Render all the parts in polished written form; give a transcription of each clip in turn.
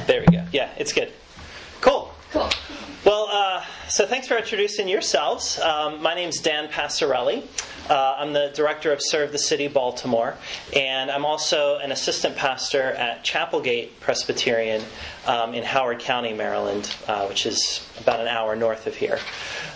There we go. Yeah, it's good. Cool. Well, so thanks for introducing yourselves. My name's Dan Passarelli. I'm the director of Serve the City Baltimore, and I'm also an assistant pastor at Chapelgate Presbyterian in Howard County, Maryland, which is about an hour north of here.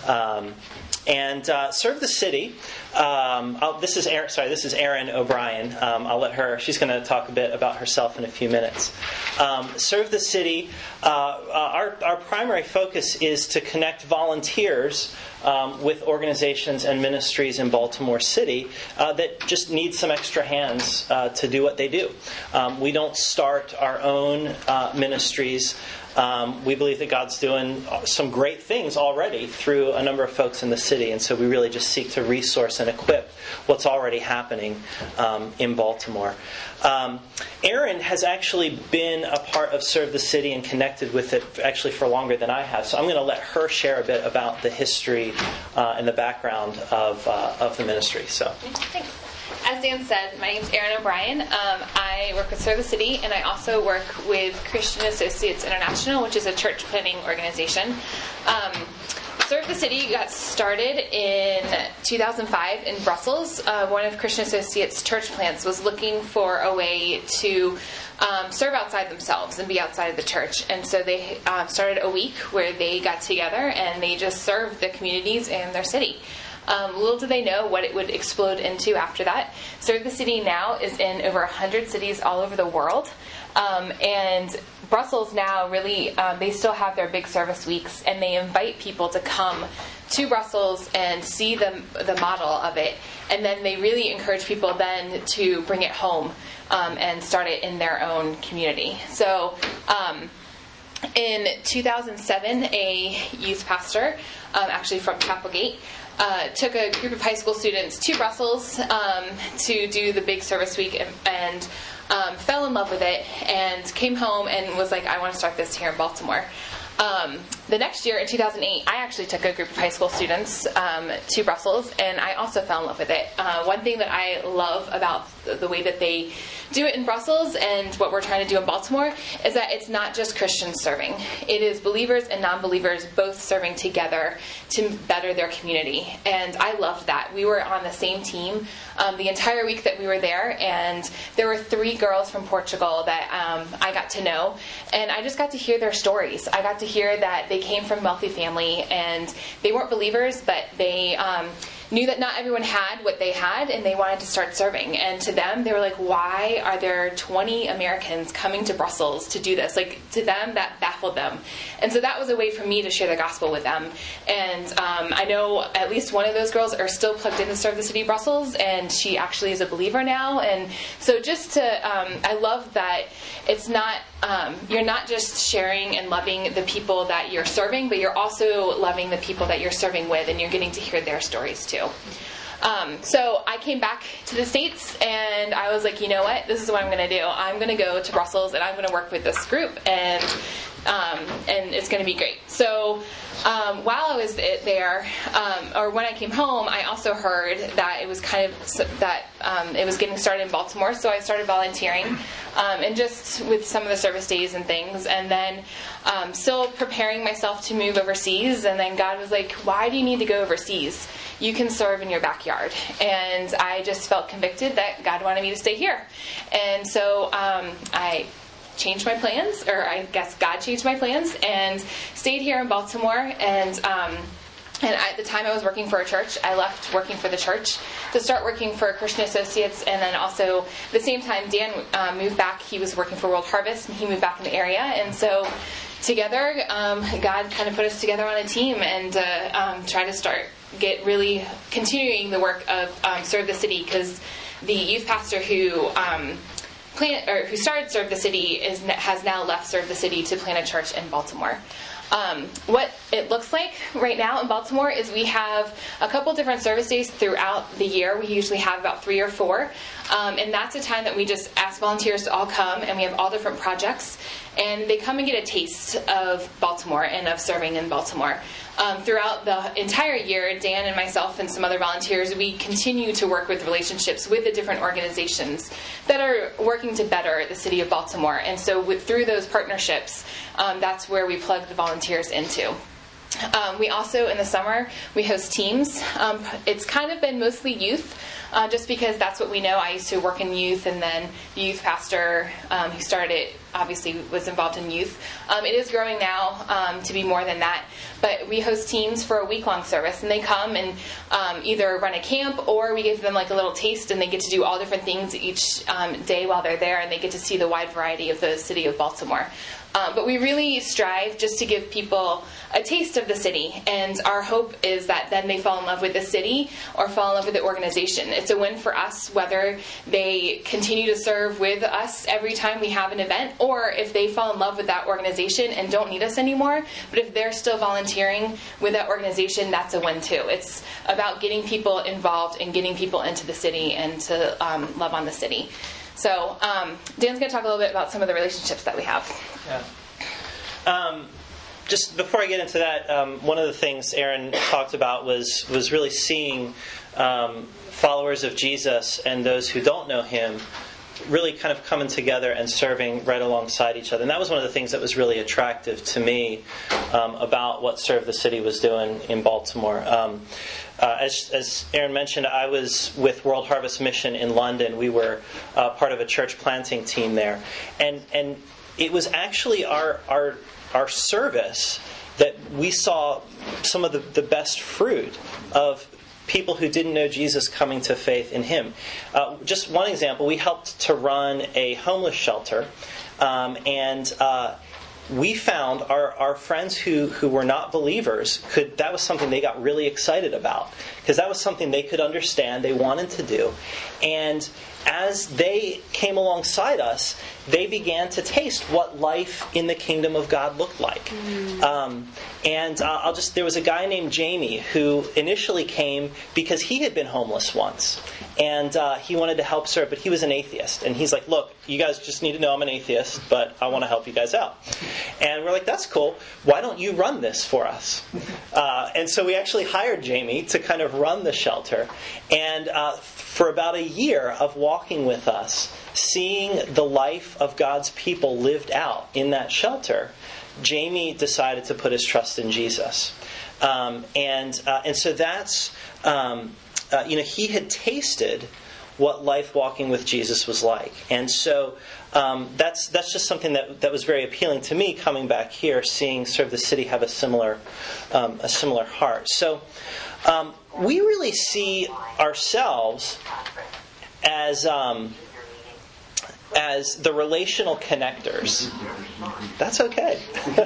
And Serve the City. This is Erin O'Brien. I'll let her. She's going to talk a bit about herself in a few minutes. Serve the City. Our primary focus is to connect volunteers with organizations and ministries in Baltimore City that just need some extra hands to do what they do. We don't start our own ministries. We believe that God's doing some great things already through a number of folks in the city, and so we really just seek to resource and equip what's already happening in Baltimore. Erin has actually been a part of Serve the City and connected with it actually for longer than I have, so I'm going to let her share a bit about the history and the background of the ministry. So. Thanks. As Dan said, my name is Erin O'Brien. I work with Serve the City, and I also work with Christian Associates International, which is a church planting organization. Serve the City got started in 2005 in Brussels. One of Christian Associates' church plants was looking for a way to serve outside themselves and be outside of the church. And so they started a week where they got together and they just served the communities in their city. Little did they know what it would explode into after that. Serve the City now is in over 100 cities all over the world. And Brussels now really, they still have their big service weeks, and they invite people to come to Brussels and see the model of it. And then they really encourage people then to bring it home and start it in their own community. So in 2007, a youth pastor, actually from Chapelgate, took a group of high school students to Brussels to do the big service week and fell in love with it and came home and was like, I want to start this here in Baltimore. The next year, in 2008, I actually took a group of high school students to Brussels, and I also fell in love with it. One thing that I love about the way that they do it in Brussels and what we're trying to do in Baltimore is that it's not just Christians serving. It is believers and non-believers both serving together to better their community. And I loved that. We were on the same team the entire week that we were there, and there were 3 girls from Portugal that I got to know, and I just got to hear their stories. I got to hear that they came from a wealthy family, and they weren't believers, but they knew that not everyone had what they had, and they wanted to start serving. And to them, they were like, why are there 20 Americans coming to Brussels to do this? Like, to them, that baffled them. And so that was a way for me to share the gospel with them. And I know at least one of those girls are still plugged in to Serve the City Brussels, and she actually is a believer now. And so just to, I love that it's not, you're not just sharing and loving the people that you're serving, but you're also loving the people that you're serving with, and you're getting to hear their stories too. So I came back to the States, and I was like, you know what? This is what I'm going to do. I'm going to go to Brussels, and I'm going to work with this group, and it's going to be great. So while I was there, or when I came home, I also heard that it was it was getting started in Baltimore, so I started volunteering, and just with some of the service days and things, and then still preparing myself to move overseas. And then God was like, why do you need to go overseas? You can serve in your backyard. And I just felt convicted that God wanted me to stay here. And so I changed my plans, or I guess God changed my plans, and stayed here in Baltimore. And at the time I was working for a church, I left working for the church to start working for Christian Associates. And then also, at the same time, Dan moved back. He was working for World Harvest, and he moved back in the area. And so together, God kind of put us together on a team and try to really continuing the work of Serve the City, because the youth pastor who started Serve the City has now left Serve the City to plant a church in Baltimore. What it looks like right now in Baltimore is we have a couple different service days throughout the year. We usually have about 3 or 4. And that's a time that we just ask volunteers to all come, and we have all different projects. and they come and get a taste of Baltimore and of serving in Baltimore. Throughout the entire year, Dan and myself and some other volunteers, we continue to work with relationships with the different organizations that are working to better the city of Baltimore. And so through those partnerships, that's where we plug the volunteers into. We also, in the summer, we host teams. It's kind of been mostly youth, just because that's what we know. I used to work in youth, and then the youth pastor who started it obviously was involved in youth. It is growing now to be more than that, but we host teams for a week-long service, and they come and either run a camp, or we give them like a little taste, and they get to do all different things each day while they're there, and they get to see the wide variety of the city of Baltimore. But we really strive just to give people a taste of the city, and our hope is that then they fall in love with the city or fall in love with the organization. It's a win for us whether they continue to serve with us every time we have an event, or if they fall in love with that organization and don't need us anymore. But if they're still volunteering with that organization, that's a win too. It's about getting people involved and getting people into the city and to love on the city. So Dan's going to talk a little bit about some of the relationships that we have. Yeah. Just before I get into that, one of the things Aaron talked about was really seeing followers of Jesus and those who don't know Him really kind of coming together and serving right alongside each other. And that was one of the things that was really attractive to me about what Serve the City was doing in Baltimore. As Aaron mentioned, I was with World Harvest Mission in London. We were part of a church planting team there. And it was actually our service that we saw some of the best fruit of people who didn't know Jesus coming to faith in Him. Just one example, we helped to run a homeless shelter, and we found our friends who were not believers, that was something they got really excited about, because that was something they could understand, they wanted to do. And as they came alongside us, they began to taste what life in the kingdom of God looked like. There was a guy named Jamie who initially came because he had been homeless once, and he wanted to help serve, but he was an atheist. And he's like, look, you guys just need to know I'm an atheist, but I want to help you guys out. And we're like, that's cool. Why don't you run this for us? And so we actually hired Jamie to kind of run the shelter. And for about a year of walking with us, seeing the life of God's people lived out in that shelter, Jamie decided to put his trust in Jesus. And so that's, he had tasted what life walking with Jesus was like. And so that's just something that was very appealing to me coming back here, seeing Serve the City have a similar heart. So we really see ourselves as the relational connectors. That's okay.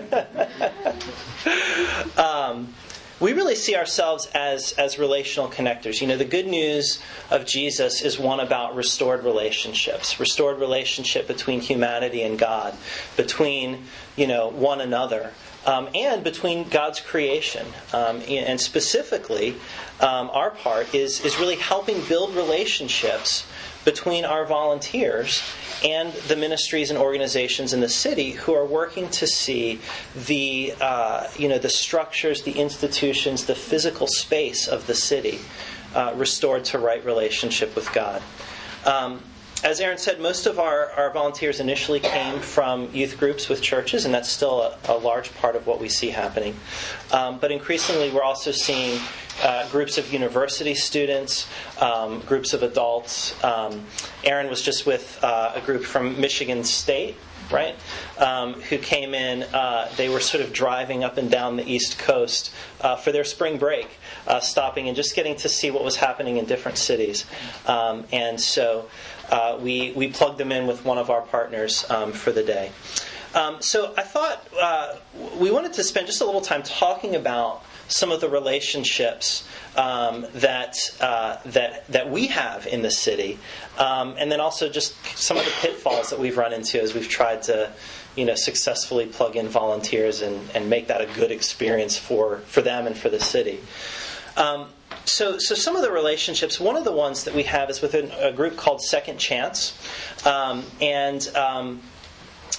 We really see ourselves as relational connectors. You know, the good news of Jesus is one about restored relationships, restored relationship between humanity and God, between, one another, and between God's creation. And specifically, our part is really helping build relationships between our volunteers and the ministries and organizations in the city who are working to see the structures, the institutions, the physical space of the city restored to right relationship with God. As Aaron said, most of our volunteers initially came from youth groups with churches, and that's still a large part of what we see happening. But increasingly, we're also seeing groups of university students, groups of adults. Aaron was just with a group from Michigan State, right? Who came in. They were sort of driving up and down the East Coast for their spring break, stopping and just getting to see what was happening in different cities. And so we plugged them in with one of our partners for the day. So I thought we wanted to spend just a little time talking about some of the relationships that we have in the city, and then also just some of the pitfalls that we've run into as we've tried to, successfully plug in volunteers and make that a good experience for them and for the city. So some of the relationships, one of the ones that we have is with a group called Second Chance,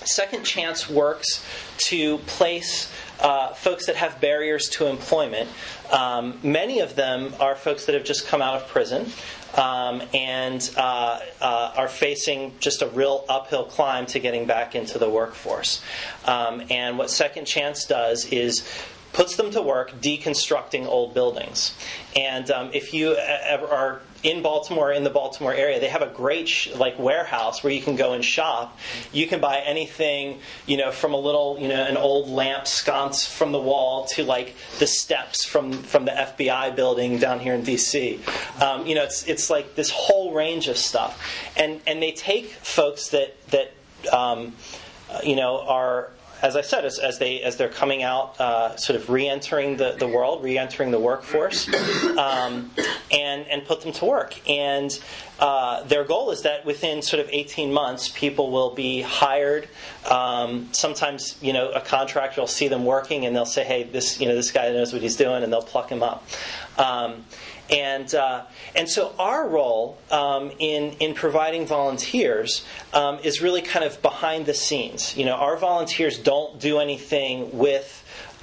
Second Chance works to place folks that have barriers to employment. Many of them are folks that have just come out of prison and are facing just a real uphill climb to getting back into the workforce. And what Second Chance does is puts them to work deconstructing old buildings. And if you ever are in Baltimore, in the Baltimore area, they have a great warehouse where you can go and shop. You can buy anything, from a little, an old lamp sconce from the wall to the steps from the FBI building down here in D.C. It's like this whole range of stuff, and they take folks that are, as I said, as they're coming out, sort of re-entering the world, re-entering the workforce, and put them to work. And their goal is that within sort of 18 months, people will be hired. Sometimes, a contractor will see them working, and they'll say, "Hey, this guy knows what he's doing," and they'll pluck him up. And so our role in providing volunteers is really kind of behind the scenes. Our volunteers don't do anything with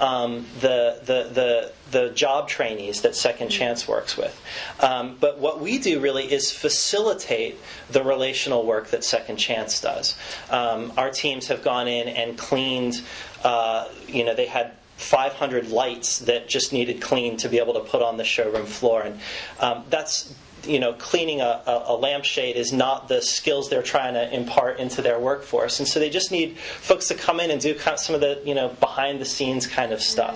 the job trainees that Second Chance works with. But what we do really is facilitate the relational work that Second Chance does. Our teams have gone in and cleaned. They had 500 lights that just needed cleaned to be able to put on the showroom floor, and that's cleaning a lampshade is not the skills they're trying to impart into their workforce, and so they just need folks to come in and do kind of some of the behind the scenes kind of stuff.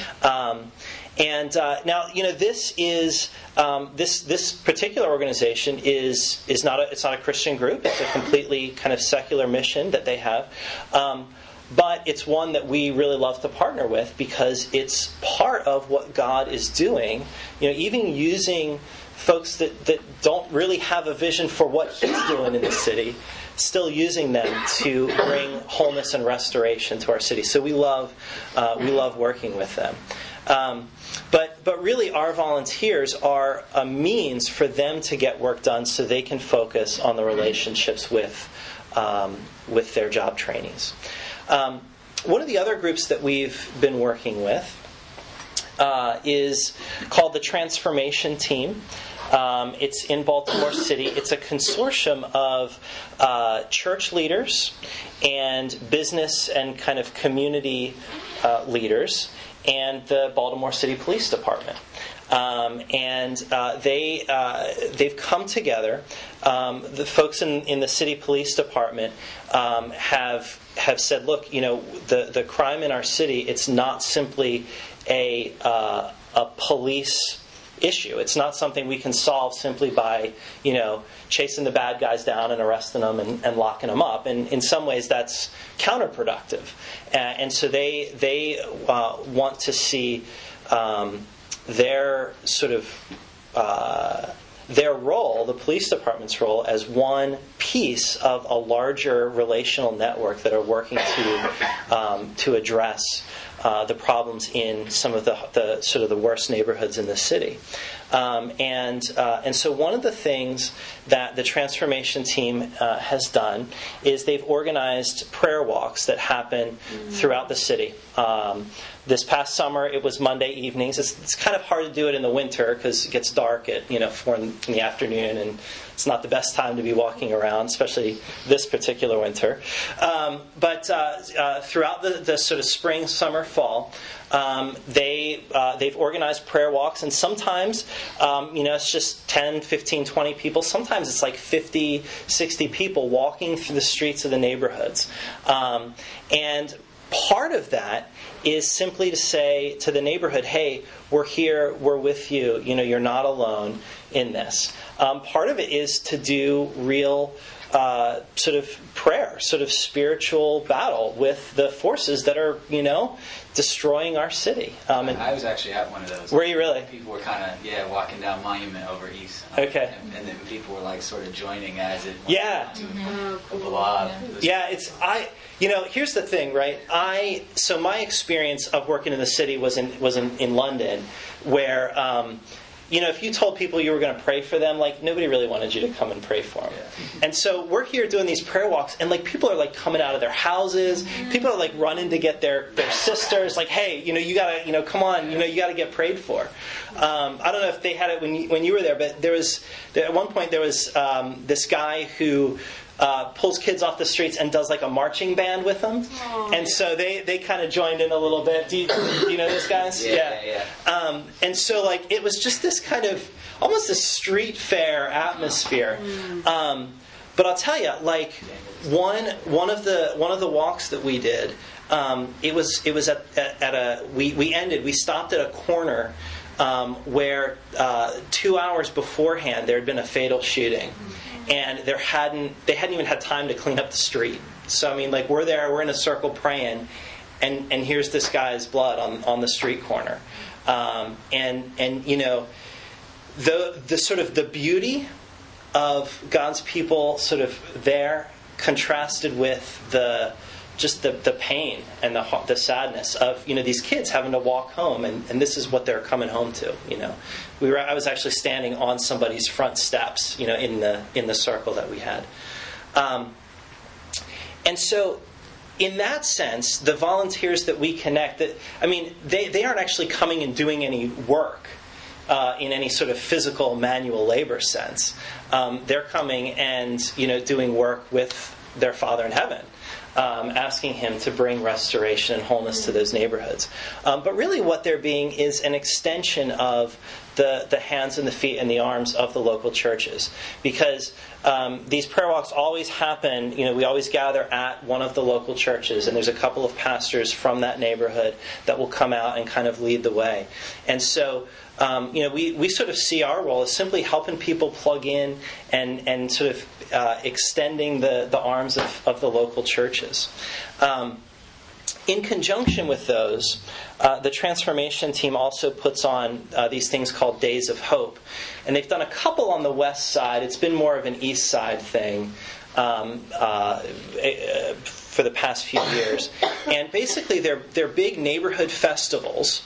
Now this is this particular organization is not a Christian group. It's a completely kind of secular mission that they have. But it's one that we really love to partner with because it's part of what God is doing. Even using folks that don't really have a vision for what He's doing in the city, still using them to bring wholeness and restoration to our city. So we love working with them. But really, our volunteers are a means for them to get work done, so they can focus on the relationships with their job trainees. One of the other groups that we've been working with is called the Transformation Team. It's in Baltimore City. It's a consortium of church leaders and business and kind of community leaders and the Baltimore City Police Department. They've come together. The folks in the city police department have said, look, the crime in our city, it's not simply a police issue. It's not something we can solve simply by chasing the bad guys down and arresting them and locking them up. And in some ways, that's counterproductive. And so they want to see their sort of their role, the police department's role, as one piece of a larger relational network that are working to address the problems in some of the sort of the worst neighborhoods in the city. And so one of the things that the Transformation Team has done is they've organized prayer walks that happen throughout the city. This past summer, it was Monday evenings. It's kind of hard to do it in the winter because it gets dark at 4 in the afternoon, and it's not the best time to be walking around, especially this particular winter. But throughout the sort of spring, summer, fall, they've organized prayer walks, and sometimes it's just 10, 15, 20 people. Sometimes it's like 50, 60 people walking through the streets of the neighborhoods. And part of that is simply to say to the neighborhood, hey, we're here, we're with you, you're not alone in this. Part of it is to do real sort of prayer, sort of spiritual battle with the forces that are, destroying our city. I was actually at one of those. Were you really? People were kind of, walking down Monument over East. Okay. And then people were like sort of joining as it went Yeah. to a blob. Yeah, here's the thing, right? So my experience of working in the city was in London, where if you told people you were going to pray for them, like nobody really wanted you to come and pray for them. Yeah. And so we're here doing these prayer walks, and like people are like coming out of their houses. People are like running to get their sisters. Like, hey, you gotta, come on, you gotta get prayed for. I don't know if they had it when you were there, but at one point there was this guy who pulls kids off the streets and does like a marching band with them. Aww. And so they kind of joined in a little bit. Do you know those guys? Yeah. And so like it was just this kind of almost a street fair atmosphere. But I'll tell you, like one of the walks that we did, it was at we stopped at a corner where 2 hours beforehand there had been a fatal shooting. And they hadn't even had time to clean up the street. So I mean, like we're in a circle praying, and here's this guy's blood on the street corner, and the sort of the beauty of God's people sort of there contrasted with the pain and the sadness of these kids having to walk home, and this is what they're coming home to. I was actually standing on somebody's front steps, in the circle that we had, and so in that sense, the volunteers that we connect, they aren't actually coming and doing any work in any sort of physical manual labor sense. They're coming and doing work with their Father in heaven. Asking Him to bring restoration and wholeness to those neighborhoods. But really what they're being is an extension of the hands and the feet and the arms of the local churches. Because these prayer walks always happen, we always gather at one of the local churches, and there's a couple of pastors from that neighborhood that will come out and kind of lead the way. And so we sort of see our role as simply helping people plug in and sort of extending the arms of the local churches. In conjunction with those, the transformation team also puts on these things called Days of Hope. And they've done a couple on the west side. It's been more of an east side thing for the past few years. And basically they're big neighborhood festivals.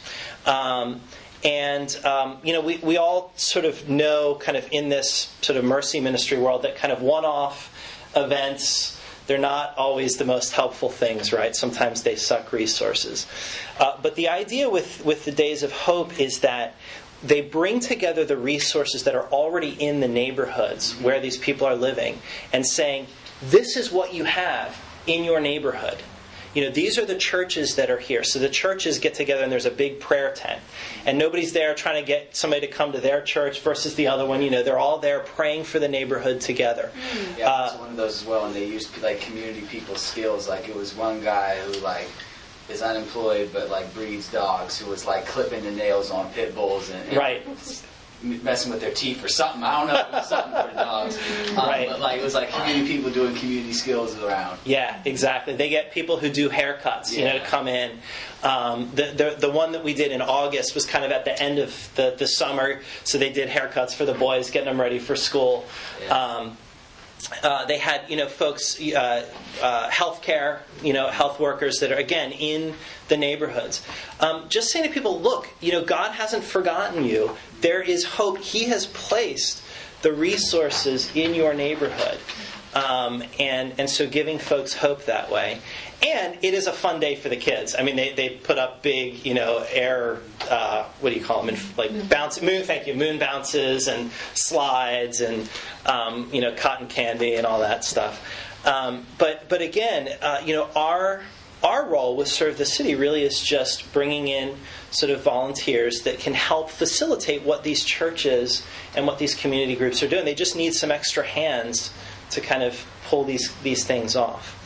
We all sort of know, kind of in this sort of mercy ministry world, that kind of one-off events, they're not always the most helpful things, right? Sometimes they suck resources. But the idea with the Days of Hope is that they bring together the resources that are already in the neighborhoods where these people are living and saying, this is what you have in your neighborhood. These are the churches that are here. So the churches get together and there's a big prayer tent. And nobody's there trying to get somebody to come to their church versus the other one. They're all there praying for the neighborhood together. Yeah, it's one of those as well. And they used like community people's skills. Like it was one guy who like is unemployed but like breeds dogs, who was like clipping the nails on pit bulls and right. Messing with their teeth or something. I don't know. It was something for the dogs. Right. But like it was like community people doing community skills around. Yeah, exactly. They get people who do haircuts, to come in. The one that we did in August was kind of at the end of the summer, so they did haircuts for the boys, getting them ready for school. Yeah. They had, folks, healthcare, health workers that are, again, in the neighborhoods. Just saying to people, look, God hasn't forgotten you. There is hope. He has placed the resources in your neighborhood. And so giving folks hope that way. And it is a fun day for the kids. I mean, they put up big, air, what do you call them? Like bounce, moon bounces and slides and, cotton candy and all that stuff. But again, our role with Serve the City really is just bringing in sort of volunteers that can help facilitate what these churches and what these community groups are doing. They just need some extra hands to kind of pull these things off.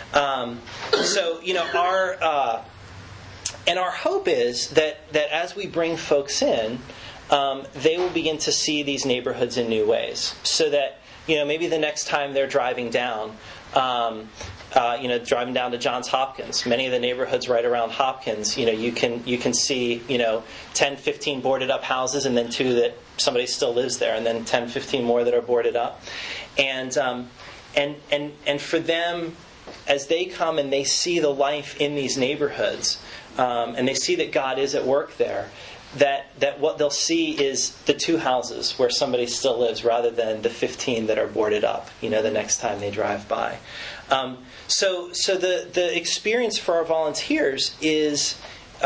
Our hope is that as we bring folks in, they will begin to see these neighborhoods in new ways. So that maybe the next time they're driving down, driving down to Johns Hopkins, many of the neighborhoods right around Hopkins, you can see 10, 15 boarded up houses, and then 2 that somebody still lives there, and then 10, 15 more that are boarded up, and for them, as they come and they see the life in these neighborhoods, and they see that God is at work there, that what they'll see is the 2 houses where somebody still lives rather than the 15 that are boarded up, the next time they drive by. So the experience for our volunteers is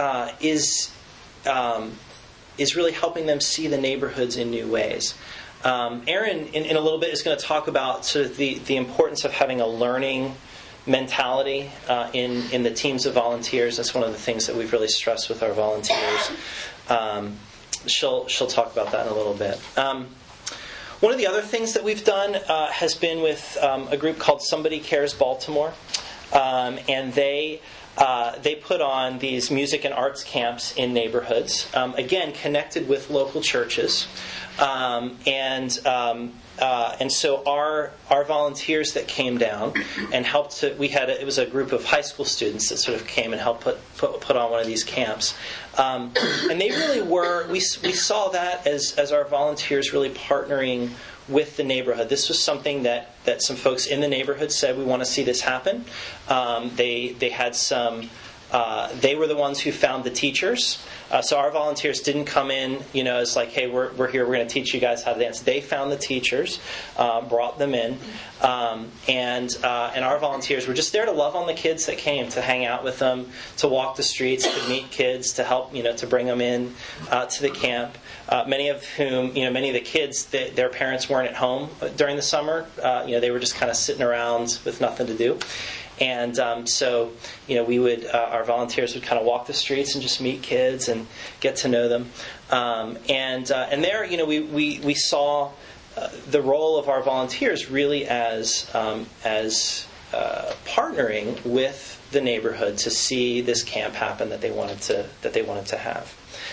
really helping them see the neighborhoods in new ways. Aaron, in a little bit, is going to talk about sort of the importance of having a learning mentality in the teams of volunteers. That's one of the things that we've really stressed with our volunteers. She'll talk about that in a little bit. One of the other things that we've done has been with a group called Somebody Cares Baltimore, and they put on these music and arts camps in neighborhoods, again connected with local churches, and so our volunteers that came down and helped it was a group of high school students that sort of came and helped put on one of these camps, and they really were. We saw that as our volunteers really partnering with the neighborhood. This was something that some folks in the neighborhood said, we want to see this happen. They had some. They were the ones who found the teachers. So our volunteers didn't come in, as like, hey, we're here, we're going to teach you guys how to dance. They found the teachers, brought them in, and our volunteers were just there to love on the kids that came, to hang out with them, to walk the streets, to meet kids, to help, to bring them in to the camp. Many of the kids, their parents weren't at home during the summer. They were just kind of sitting around with nothing to do. And so, our volunteers would kind of walk the streets and just meet kids and get to know them. And there, we saw the role of our volunteers really as partnering with the neighborhood to see this camp happen that they wanted to have.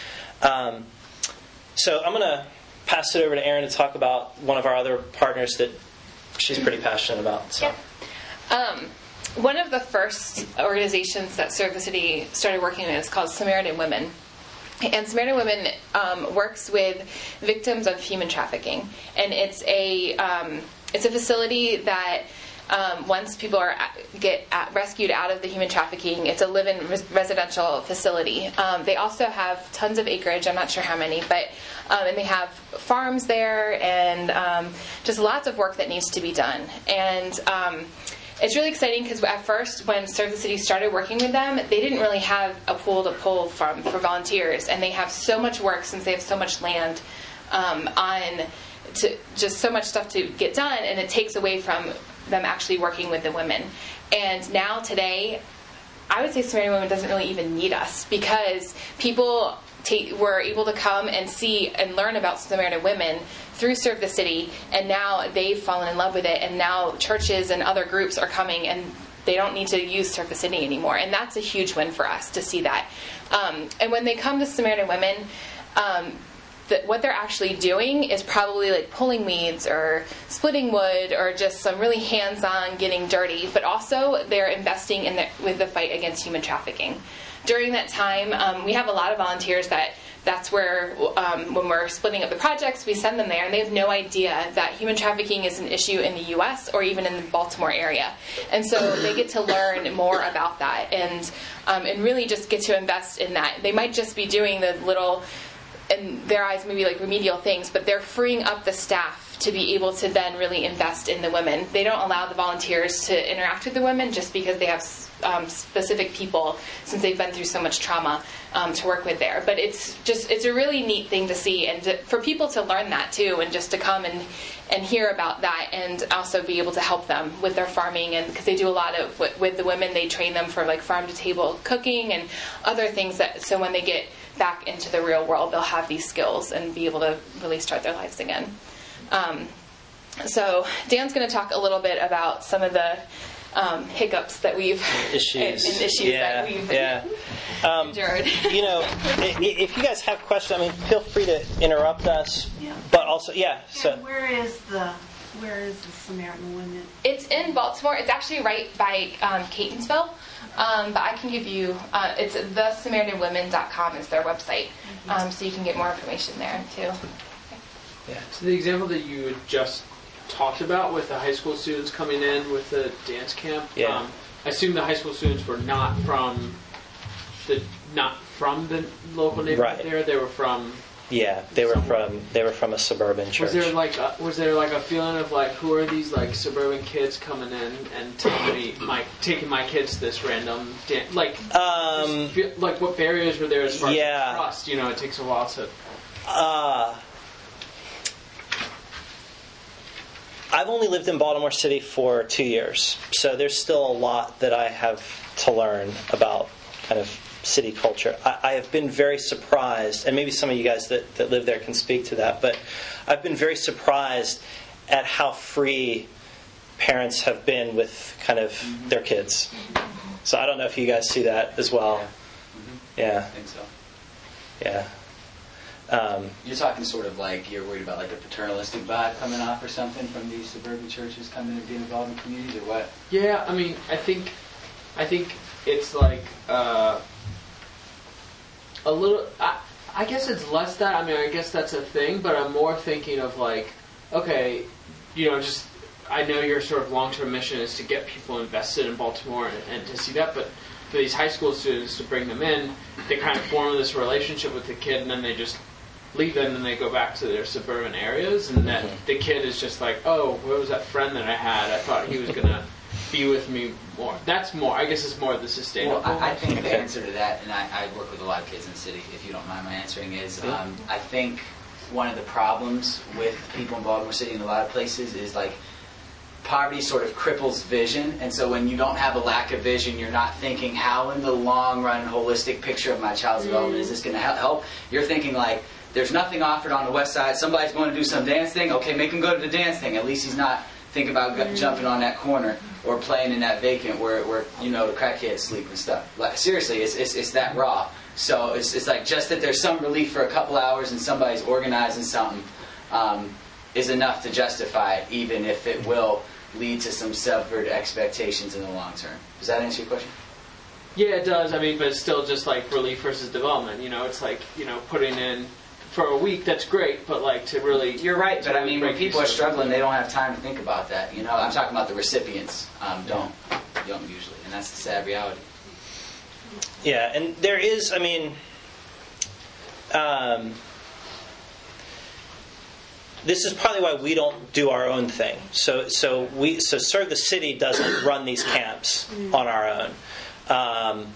So I'm going to pass it over to Erin to talk about one of our other partners that she's pretty passionate about. So. Yeah. One of the first organizations that Serve the City started working with is called Samaritan Women. And Samaritan Women works with victims of human trafficking. And it's a facility that once people get rescued out of the human trafficking, it's a live-in residential facility. They also have tons of acreage, I'm not sure how many, but and they have farms there and just lots of work that needs to be done. And it's really exciting because at first, when Serve the City started working with them, they didn't really have a pool to pull from for volunteers, and they have so much work since they have so much land just so much stuff to get done, and it takes away from them actually working with the women. And now today, I would say Samaritan Women doesn't really even need us because people were able to come and see and learn about Samaritan Women through Serve the City, and now they've fallen in love with it, and now churches and other groups are coming and they don't need to use Serve the City anymore, and that's a huge win for us to see that. And when they come to Samaritan Women, what they're actually doing is probably like pulling weeds or splitting wood or just some really hands-on getting dirty, but also they're investing with the fight against human trafficking. During that time, we have a lot of volunteers that's where, when we're splitting up the projects, we send them there, and they have no idea that human trafficking is an issue in the U.S. or even in the Baltimore area. And so they get to learn more about that and really just get to invest in that. They might just be doing the little, in their eyes, maybe like remedial things, but they're freeing up the staff to be able to then really invest in the women. They don't allow the volunteers to interact with the women just because they have specific people, since they've been through so much trauma, to work with there. But it's a really neat thing to see, and for people to learn that too, and just to come and hear about that, and also be able to help them with their farming, and because they do a lot of with the women, they train them for like farm to table cooking and other things so when they get back into the real world, they'll have these skills and be able to really start their lives again. So Dan's going to talk a little bit about some of the hiccups that we've issues that we've endured. If you guys have questions, feel free to interrupt us. Yeah. But also, So where is the Samaritan Women? It's in Baltimore. It's actually right by Catonsville. But I can give you, it's thesamaritanwomen.com is their website. So you can get more information there too. Yeah. So the example that you just talked about with the high school students coming in with the dance camp, I assume the high school students were not from not from the local neighborhood Right. there. They were from. Yeah, they were from a suburban church. Was there like a feeling of like, who are these like suburban kids coming in and taking my kids to this random like what barriers were there as far as trust? It takes a while to. I've only lived in Baltimore City for 2 years, so there's still a lot that I have to learn about kind of city culture. I have been very surprised, and maybe some of you guys that live there can speak to that, but I've been very surprised at how free parents have been with kind of their kids. So I don't know if you guys see that as well. Yeah. I think so. Yeah. You're talking sort of like you're worried about like a paternalistic vibe coming off or something from these suburban churches coming and being involved in communities, or what? Yeah, I mean, I think it's like a little. I guess it's less that. I mean, I guess that's a thing, but I'm more thinking of like, okay, just I know your sort of long-term mission is to get people invested in Baltimore and to see that, but for these high school students to bring them in, they kind of form this relationship with the kid, and then they just leave them and they go back to their suburban areas, and that the kid is just like, oh, where was that friend that I had? I thought he was going to be with me more. That's more, I guess it's more the sustainable. Well, I think the answer to that, and I work with a lot of kids in the city, if you don't mind my answering, is I think one of the problems with people in Baltimore City and a lot of places is like poverty sort of cripples vision, and so when you don't have a lack of vision, you're not thinking how in the long run holistic picture of my child's development is this going to help. You're thinking like, there's nothing offered on the west side, somebody's going to do some dance thing, okay, make him go to the dance thing, at least he's not thinking about jumping on that corner or playing in that vacant where the crackheads sleep and stuff. Like seriously, it's that raw. So it's like just that there's some relief for a couple hours and somebody's organizing something is enough to justify it, even if it will lead to some severed expectations in the long term. Does that answer your question? Yeah, it does. I mean, but it's still just like relief versus development. It's like, putting in for a week, that's great, but like to really... You're right, but I mean, when people are struggling, they don't have time to think about that. I'm talking about the recipients. Don't usually, and that's the sad reality. Yeah, and there is, I mean... this is probably why we don't do our own thing. So Serve the City doesn't run these camps on our own.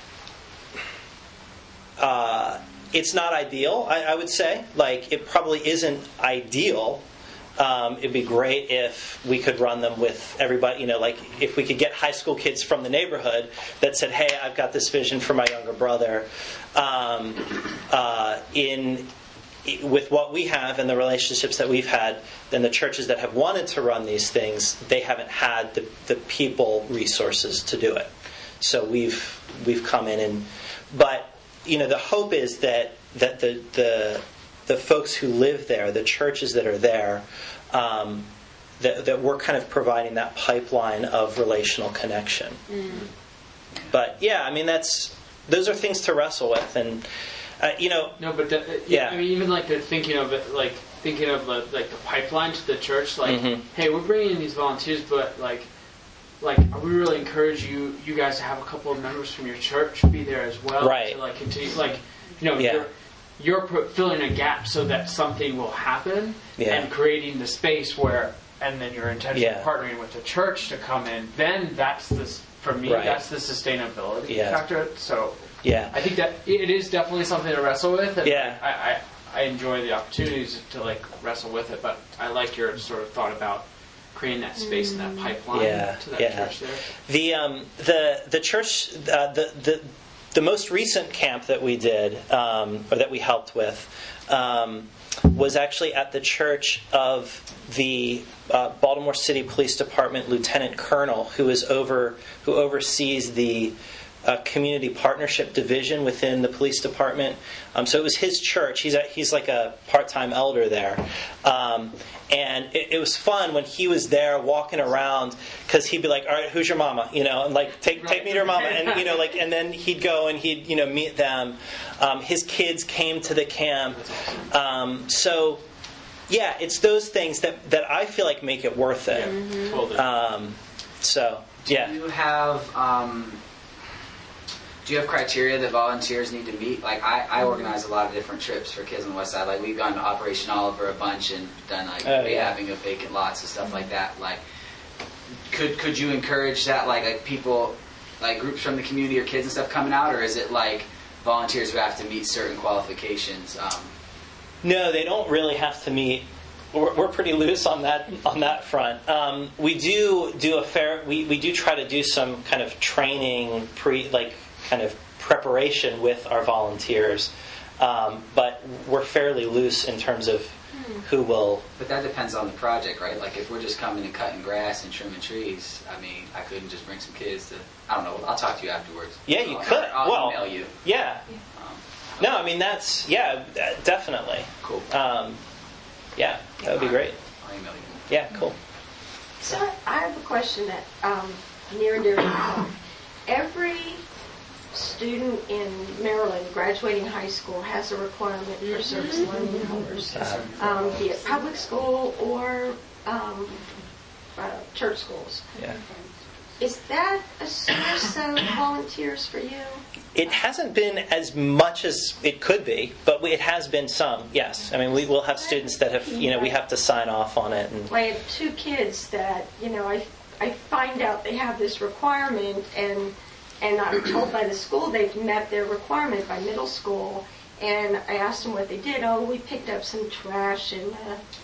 It's not ideal, I would say. Like, it probably isn't ideal. It'd be great if we could run them with everybody, like if we could get high school kids from the neighborhood that said, hey, I've got this vision for my younger brother. With what we have and the relationships that we've had, then the churches that have wanted to run these things, they haven't had the people resources to do it. So we've come in but the hope is that the folks who live there, the churches that are there, that we're kind of providing that pipeline of relational connection. But yeah, I mean those are things to wrestle with, and No, but I mean, even like the thinking of it, like thinking of the pipeline to the church, like, hey, we're bringing in these volunteers, but like we really encourage you guys to have a couple of members from your church be there as well, right? To like continue, like you're filling a gap so that something will happen, and creating the space where, and then you're intentionally partnering with the church to come in. Then that's for me, that's the sustainability factor. So. Yeah, I think that it is definitely something to wrestle with. And I enjoy the opportunities to like wrestle with it, but I like your sort of thought about creating that space and that pipeline to that church there. The church, the most recent camp that we did or that we helped with was actually at the church of the Baltimore City Police Department Lieutenant Colonel, who oversees the community partnership division within the police department. So it was his church. He's like a part-time elder there. And it was fun when he was there walking around, because he'd be like, all right, who's your mama? And like, take me to your mama. And, and then he'd go and he'd, meet them. His kids came to the camp. So yeah, it's those things that I feel like make it worth it. Totally. So, yeah. Do you have, Do you have criteria that volunteers need to meet? Like, I organize a lot of different trips for kids on the west side. Like, we've gone to Operation Oliver a bunch and done, like, rehabbing of vacant lots and stuff like that. Like, could you encourage that, like people, like groups from the community or kids and stuff coming out? Or is it, like, volunteers who have to meet certain qualifications? No, they don't really have to meet. We're pretty loose on that front. We do a fair. We do try to do some kind of training, kind of preparation with our volunteers, but we're fairly loose in terms of who will. But that depends on the project, right? Like if we're just coming and cutting grass and trimming trees, I mean, I couldn't just bring some kids to. I don't know. I'll talk to you afterwards. Yeah, you could. I'll email you. Yeah. No, I mean that's definitely. Cool. Yeah, that would be great. I'll email you. Yeah, cool. So I have a question that near and dear to my heart. Every student in Maryland graduating high school has a requirement for service learning hours, be it public school or church schools. Yeah. Is that a source of volunteers for you? It hasn't been as much as it could be, but it has been some, yes. I mean, we will have students that have, we have to sign off on it. And I have two kids that, I find out they have this requirement, and I'm told by the school they've met their requirement by middle school, and I asked them what they did. Oh, we picked up some trash and,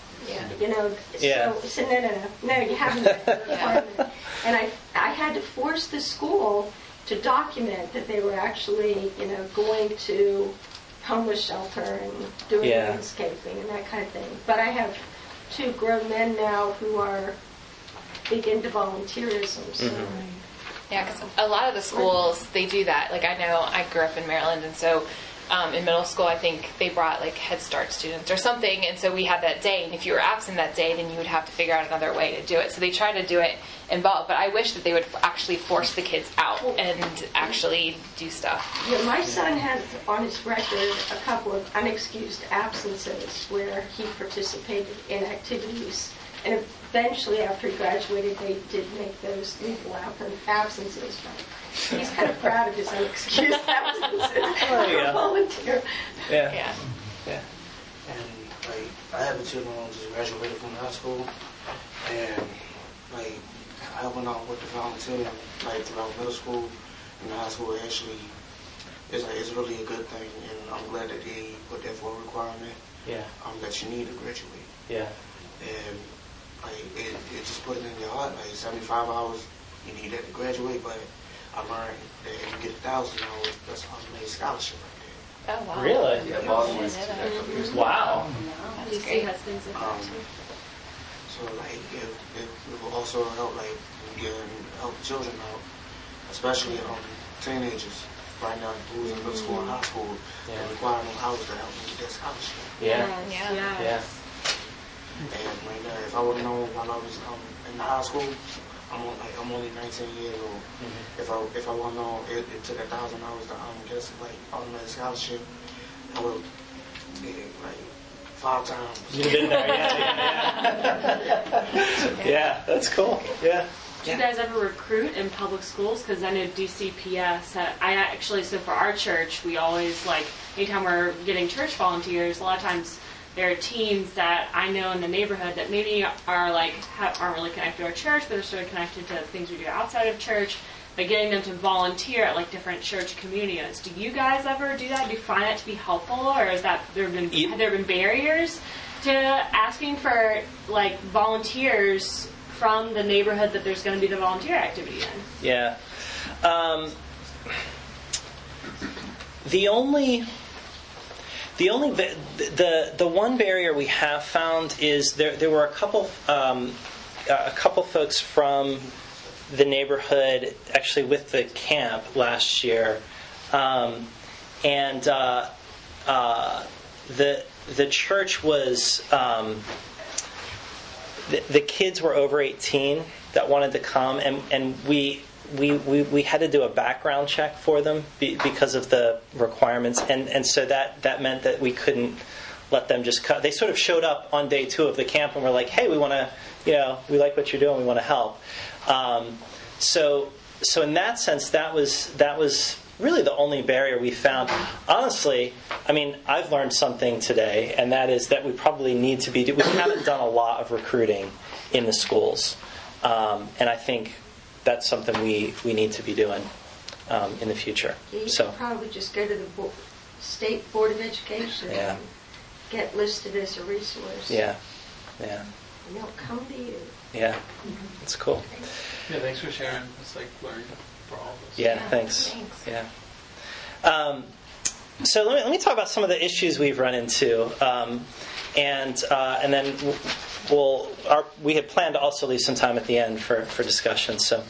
Yeah. So no, you haven't met the requirement. And I had to force the school to document that they were actually, going to homeless shelter and doing landscaping and that kind of thing. But I have two grown men now who are big into volunteerism. So. Yeah, because a lot of the schools, they do that. Like, I know I grew up in Maryland, and so in middle school, I think they brought, like, Head Start students or something, and so we had that day, and if you were absent that day, then you would have to figure out another way to do it. So they try to do it in bulk, but I wish that they would actually force the kids out and actually do stuff. Yeah, my son has on his record a couple of unexcused absences where he participated in activities, and eventually after he graduated, they did make those legal absences. But he's kind of proud of his unexcused absences for a volunteer. Yeah. And I have a children who just graduated from high school, and I went on with the volunteering throughout middle school and high school. Actually, it's really a good thing, and I'm glad that they put that for a requirement. Yeah. That you need to graduate. Yeah. And it just put it in your heart. 75 hours, you need that to graduate, but I learned that if you get 1,000 hours, that's automatic scholarship right Oh, wow. Really? Yeah, Baltimore's Wow. That's great. has things like that too. So it will also help help children out, especially teenagers right now who's in middle school and high school and require no hours to help them get that scholarship. Yeah. And right now, if I would have known while I was in the high school, I'm only 19 years old. If I would have known it took 1,000 hours to get automatic scholarship, I would have 5 times. You've been there, yeah, that's cool. Yeah. Do you guys ever recruit in public schools? Because I know DCPS, so for our church, we always, anytime we're getting church volunteers, a lot of times there are teens that I know in the neighborhood that maybe are aren't really connected to our church, but they're sort of connected to things we do outside of church, but getting them to volunteer at different church community units. Do you guys ever do that? Do you find that to be helpful, or have there been barriers to asking for volunteers from the neighborhood that there's going to be the volunteer activity in? Yeah. The one barrier we have found is there were a couple folks from the neighborhood actually with the camp last year, and the church was the kids were over 18 that wanted to come, and we had to do a background check for them because of the requirements, and so that meant that we couldn't let them just cut. They sort of showed up on day 2 of the camp and were like, "Hey, we want to, we like what you're doing. We want to help." So in that sense, that was really the only barrier we found. Honestly, I mean, I've learned something today, and that is that we probably need to we haven't done a lot of recruiting in the schools. And I think that's something we need to be doing in the future. You should probably just go to the State Board of Education and get listed as a resource. Yeah. And they'll come to you. Yeah. That's cool. Yeah, thanks for sharing. It's like learning for all of us. Yeah, thanks. Yeah. So let me talk about some of the issues we've run into, and then we had planned to also leave some time at the end for discussion. So,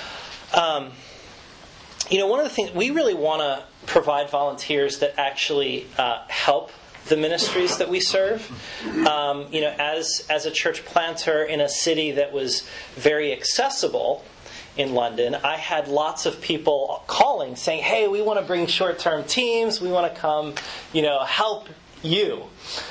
one of the things we really want to provide volunteers that actually help the ministries that we serve. As a church planter in a city that was very accessible in London, I had lots of people calling saying, "Hey, we want to bring short-term teams. We want to come, help you."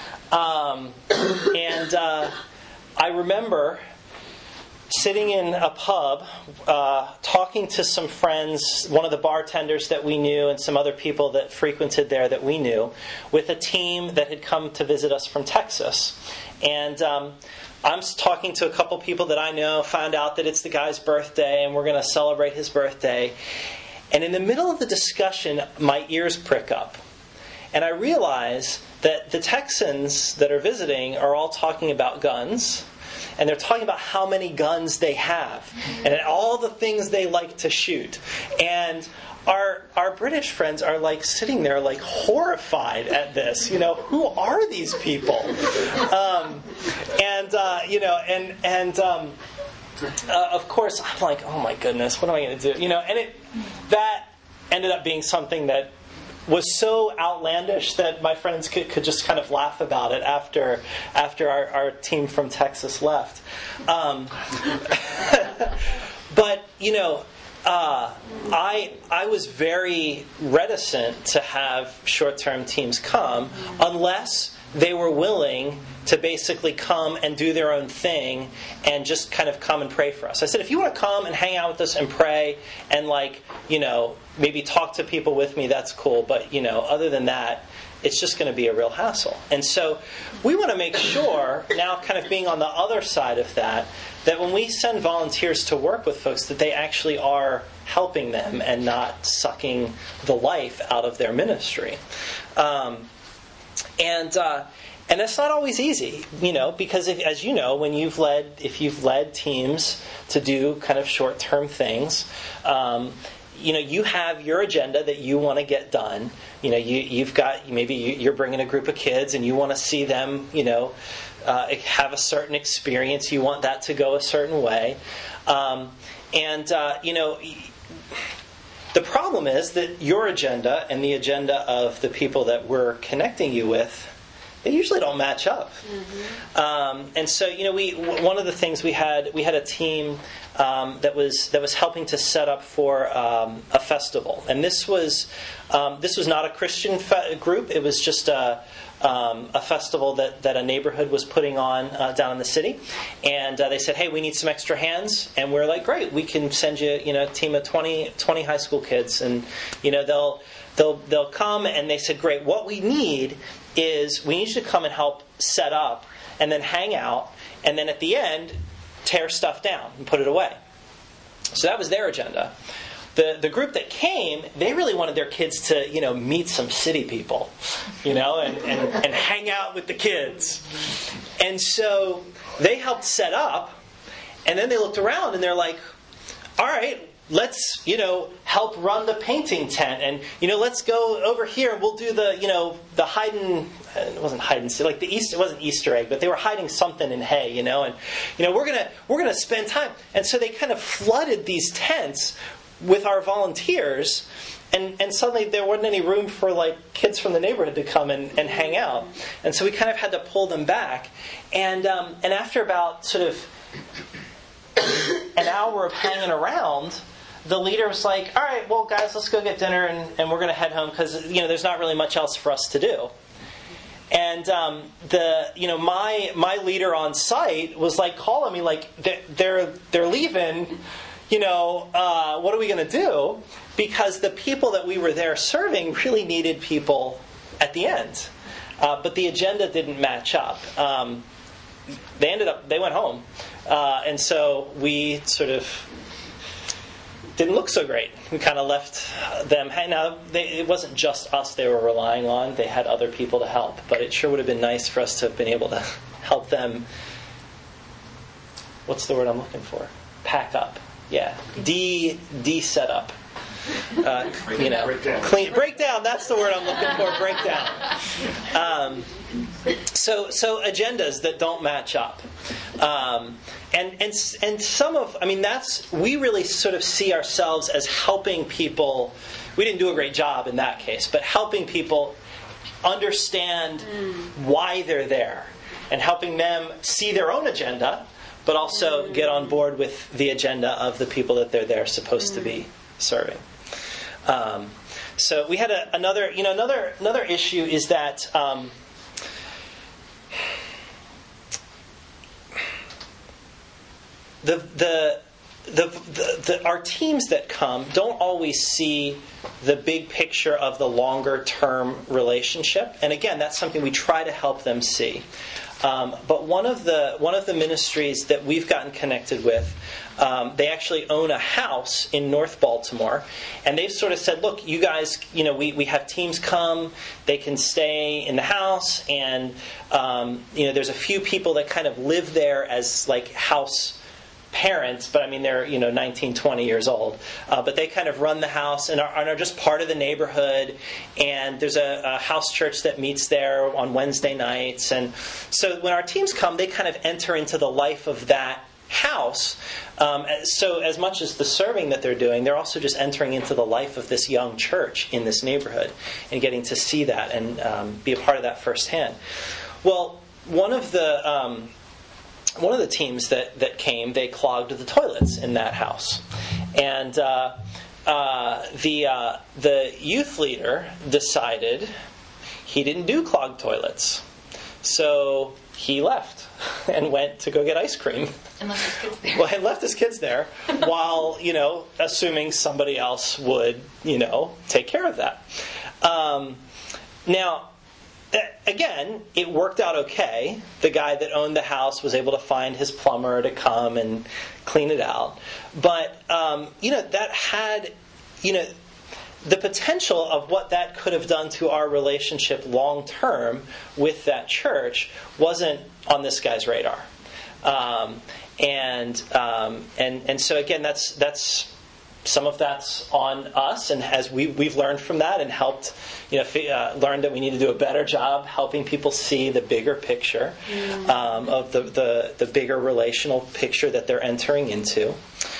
I remember sitting in a pub, talking to some friends, one of the bartenders that we knew and some other people that frequented there that we knew, with a team that had come to visit us from Texas. And I'm talking to a couple people that I know, found out that it's the guy's birthday and we're going to celebrate his birthday. And in the middle of the discussion, my ears prick up. And I realize that the Texans that are visiting are all talking about guns. And they're talking about how many guns they have and all the things they like to shoot. And our British friends are like sitting there like horrified at this. Who are these people? Of course, I'm like, oh my goodness, what am I going to do? And that ended up being something that was so outlandish that my friends could just kind of laugh about it after our team from Texas left. But I was very reticent to have short-term teams come unless they were willing to basically come and do their own thing and just kind of come and pray for us. I said, if you want to come and hang out with us and pray and maybe talk to people with me, that's cool. But, other than that, it's just going to be a real hassle. And so we want to make sure, now kind of being on the other side of that when we send volunteers to work with folks, that they actually are helping them and not sucking the life out of their ministry. And that's not always easy, because as you know, if you've led teams to do kind of short-term things, you have your agenda that you want to get done. You've got, maybe you're bringing a group of kids and you want to see them, have a certain experience. You want that to go a certain way. The problem is that your agenda and the agenda of the people that we're connecting you with, they usually don't match up. Mm-hmm. And so, one of the things we had a team that was helping to set up for a festival, and this was not a Christian group. It was just a festival that a neighborhood was putting on down in the city, and they said, "Hey, we need some extra hands," and we're like, "Great, we can send you, a team of 20 high school kids, and they'll come." And they said, "Great, what we need is we need you to come and help set up, and then hang out, and then at the end, tear stuff down and put it away." So that was their agenda. The group that came, they really wanted their kids to, meet some city people, and hang out with the kids. And so they helped set up, and then they looked around and they're like, all right, let's, help run the painting tent, and, let's go over here and we'll do the hiding, it wasn't hiding, like the Easter, it wasn't Easter egg, but they were hiding something in hay, and, we're gonna spend time. And so they kind of flooded these tents with our volunteers, and suddenly there wasn't any room for kids from the neighborhood to come and hang out. And so we kind of had to pull them back. And after about sort of an hour of hanging around, the leader was like, all right, well, guys, let's go get dinner, and we're going to head home because, there's not really much else for us to do. And my leader on site was calling me they're leaving, what are we going to do? Because the people that we were there serving really needed people at the end. But the agenda didn't match up. They went home. And so we sort of didn't look so great. We kind of left them. Now, it wasn't just us they were relying on. They had other people to help. But it sure would have been nice for us to have been able to help them. What's the word I'm looking for? Pack up. Yeah. De-set up. Break down. That's the word I'm looking for. Break down. So agendas that don't match up, and some of, we really sort of see ourselves as helping people. We didn't do a great job in that case, but helping people understand why they're there, and helping them see their own agenda, but also get on board with the agenda of the people that they're there supposed to be serving. So we had another issue is that our teams that come don't always see the big picture of the longer term relationship, and again, that's something we try to help them see. But one of the ministries that we've gotten connected with, they actually own a house in North Baltimore, and they've sort of said, look, you guys, we have teams come, they can stay in the house, and there's a few people that kind of live there as like house parents, but they're 19, 20 years old, but they kind of run the house and are just part of the neighborhood, and there's a house church that meets there on Wednesday nights, and so when our teams come, they kind of enter into the life of that house. So as much as the serving that they're doing, they're also just entering into the life of this young church in this neighborhood and getting to see that and be a part of that firsthand. Well, one of the teams that came, they clogged the toilets in that house, and the youth leader decided he didn't do clogged toilets, so he left and went to go get ice cream. And left his kids there. Well, he left his kids there while assuming somebody else would take care of that. Now. Again, it worked out okay. The guy that owned the house was able to find his plumber to come and clean it out. But, that had, the potential of what that could have done to our relationship long term with that church wasn't on this guy's radar. And so again, that's some of that's on us, and as we've learned from that and helped, learned that we need to do a better job helping people see the bigger picture of the bigger relational picture that they're entering into.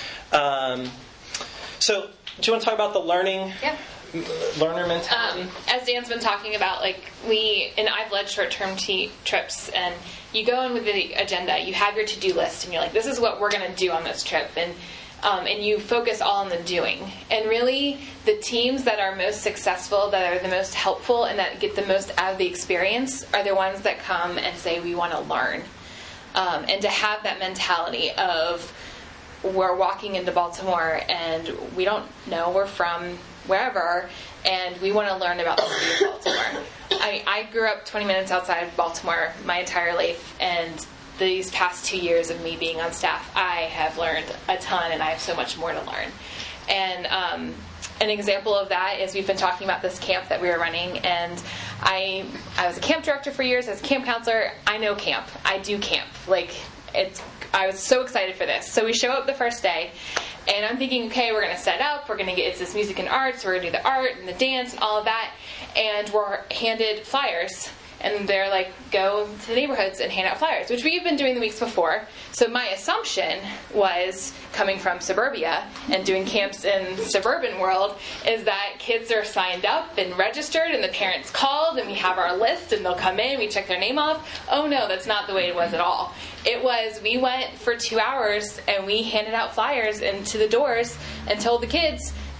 So, do you want to talk about the learner mentality? As Dan's been talking about, I've led short-term trips, and you go in with the agenda, you have your to-do list, and you're like, this is what we're going to do on this trip, and you focus all on the doing. And really, the teams that are most successful, that are the most helpful, and that get the most out of the experience are the ones that come and say, we want to learn. And to have that mentality of, we're walking into Baltimore and we don't know, we're from wherever, and we want to learn about the city of Baltimore. I grew up 20 minutes outside of Baltimore my entire life, and these past 2 years of me being on staff, I have learned a ton, and I have so much more to learn. And an example of that is we've been talking about this camp that we were running, and I was a camp director for years. As a camp counselor, I know camp. I do camp. I was so excited for this. So we show up the first day, and I'm thinking, okay, we're going to set up. We're going to get, it's this music and arts. We're going to do the art and the dance and all of that. And we're handed flyers. And they're like, go to the neighborhoods and hand out flyers, which we've been doing the weeks before. So my assumption was, coming from suburbia and doing camps in suburban world, is that kids are signed up and registered, and the parents called, and we have our list, and they'll come in, we check their name off. Oh no, that's not the way it was at all. It was, we went for 2 hours, and we handed out flyers into the doors and told the kids,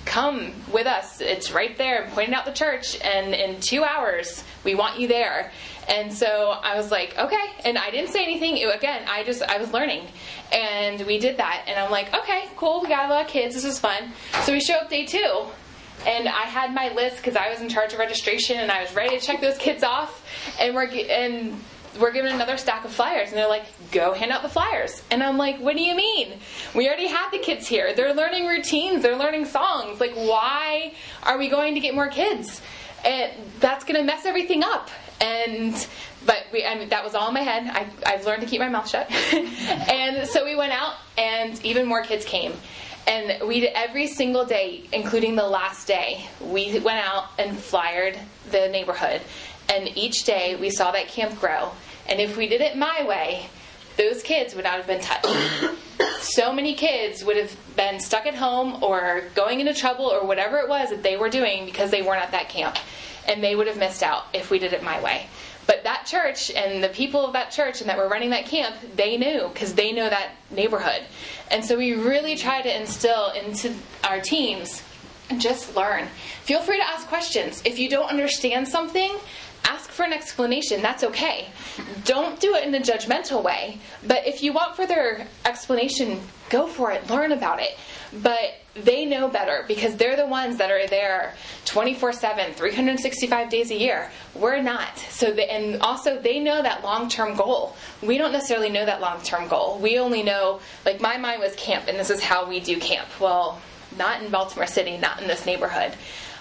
come with us. It's right there, pointing out the church, and in 2 hours, we want you there. And so I was like, okay. And I didn't say anything. I was learning. And we did that. And I'm like, okay, cool. We got a lot of kids. This is fun. So we show up day 2. And I had my list because I was in charge of registration, and I was ready to check those kids off. And we're given another stack of flyers, and they're like, go hand out the flyers. And I'm like, what do you mean? We already have the kids here. They're learning routines. They're learning songs. Like, why are we going to get more kids? And that's going to mess everything up. But that was all in my head. I've learned to keep my mouth shut. And so we went out, and even more kids came. And we did every single day, including the last day, we went out and flyered the neighborhood. And each day we saw that camp grow. And if we did it my way, those kids would not have been touched. So many kids would have been stuck at home or going into trouble or whatever it was that they were doing because they weren't at that camp. And they would have missed out if we did it my way. But that church and the people of that church and that were running that camp, they knew, because they know that neighborhood. And so we really try to instill into our teams, just learn. Feel free to ask questions. If you don't understand something, ask for an explanation. That's okay. Don't do it in a judgmental way. But if you want further explanation, go for it. Learn about it. But they know better because they're the ones that are there 24/7, 365 days a year. We're not. And also they know that long-term goal. We don't necessarily know that long-term goal. We only know, like my mind was camp, and this is how we do camp. Well, not in Baltimore City, not in this neighborhood.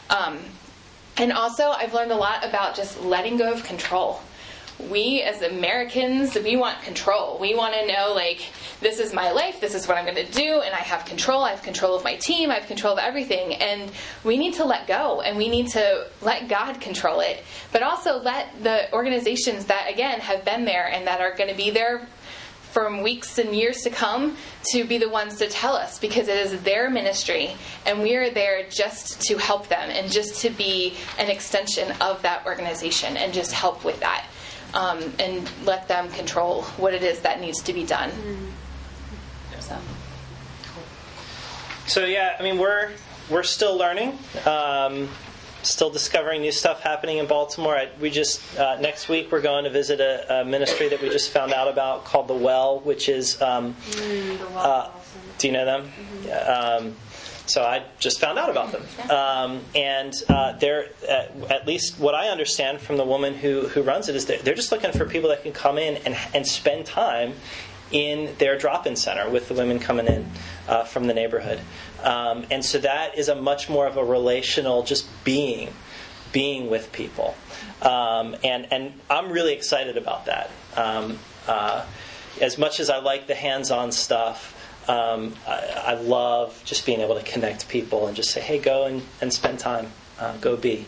And also I've learned a lot about just letting go of control. We as Americans, we want control. We want to know, like, this is my life, this is what I'm going to do, and I have control. I have control of my team, I have control of everything. And we need to let go, and we need to let God control it. But also let the organizations that, again, have been there and that are going to be there from weeks and years to come to be the ones to tell us, because it is their ministry, and we are there just to help them and just to be an extension of that organization and just help with that. And let them control what it is that needs to be done. So yeah, I mean, we're still learning, still discovering new stuff happening in Baltimore. We just next week we're going to visit a ministry that we just found out about called The Well, which is do you know them? Mm-hmm. Yeah, so I just found out about them. And they're, at least what I understand from the woman who runs it, is they're just looking for people that can come in and spend time in their drop-in center with the women coming in from the neighborhood. And so that is a much more of a relational, just being with people. And I'm really excited about that. As much as I like the hands-on stuff, I love just being able to connect people and just say, hey, go and spend time. Go be.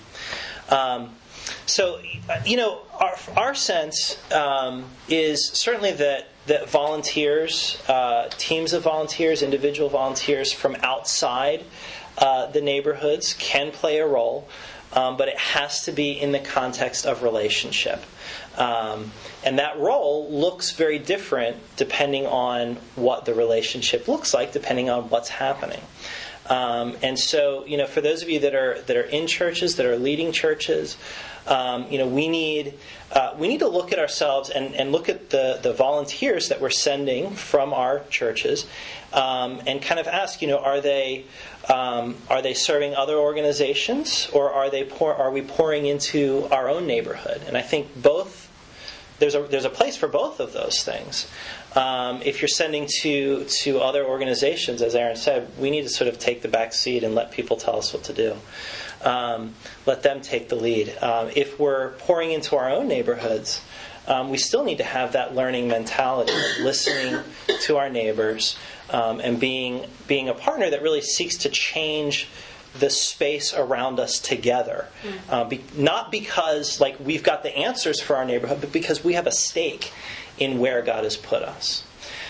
So, our sense is certainly that volunteers, teams of volunteers, individual volunteers from outside the neighborhoods can play a role, but it has to be in the context of relationship. And that role looks very different depending on what the relationship looks like, depending on what's happening. And so, for those of you that are in churches, that are leading churches, we need to look at ourselves and look at the volunteers that we're sending from our churches, and kind of ask, are they serving other organizations, or are we pouring into our own neighborhood? And I think both. There's a place for both of those things. If you're sending to other organizations, as Aaron said, we need to sort of take the back seat and let people tell us what to do. Let them take the lead. If we're pouring into our own neighborhoods, we still need to have that learning mentality, of listening to our neighbors, and being a partner that really seeks to change the space around us together. Not because like we've got the answers for our neighborhood, but because we have a stake in where God has put us.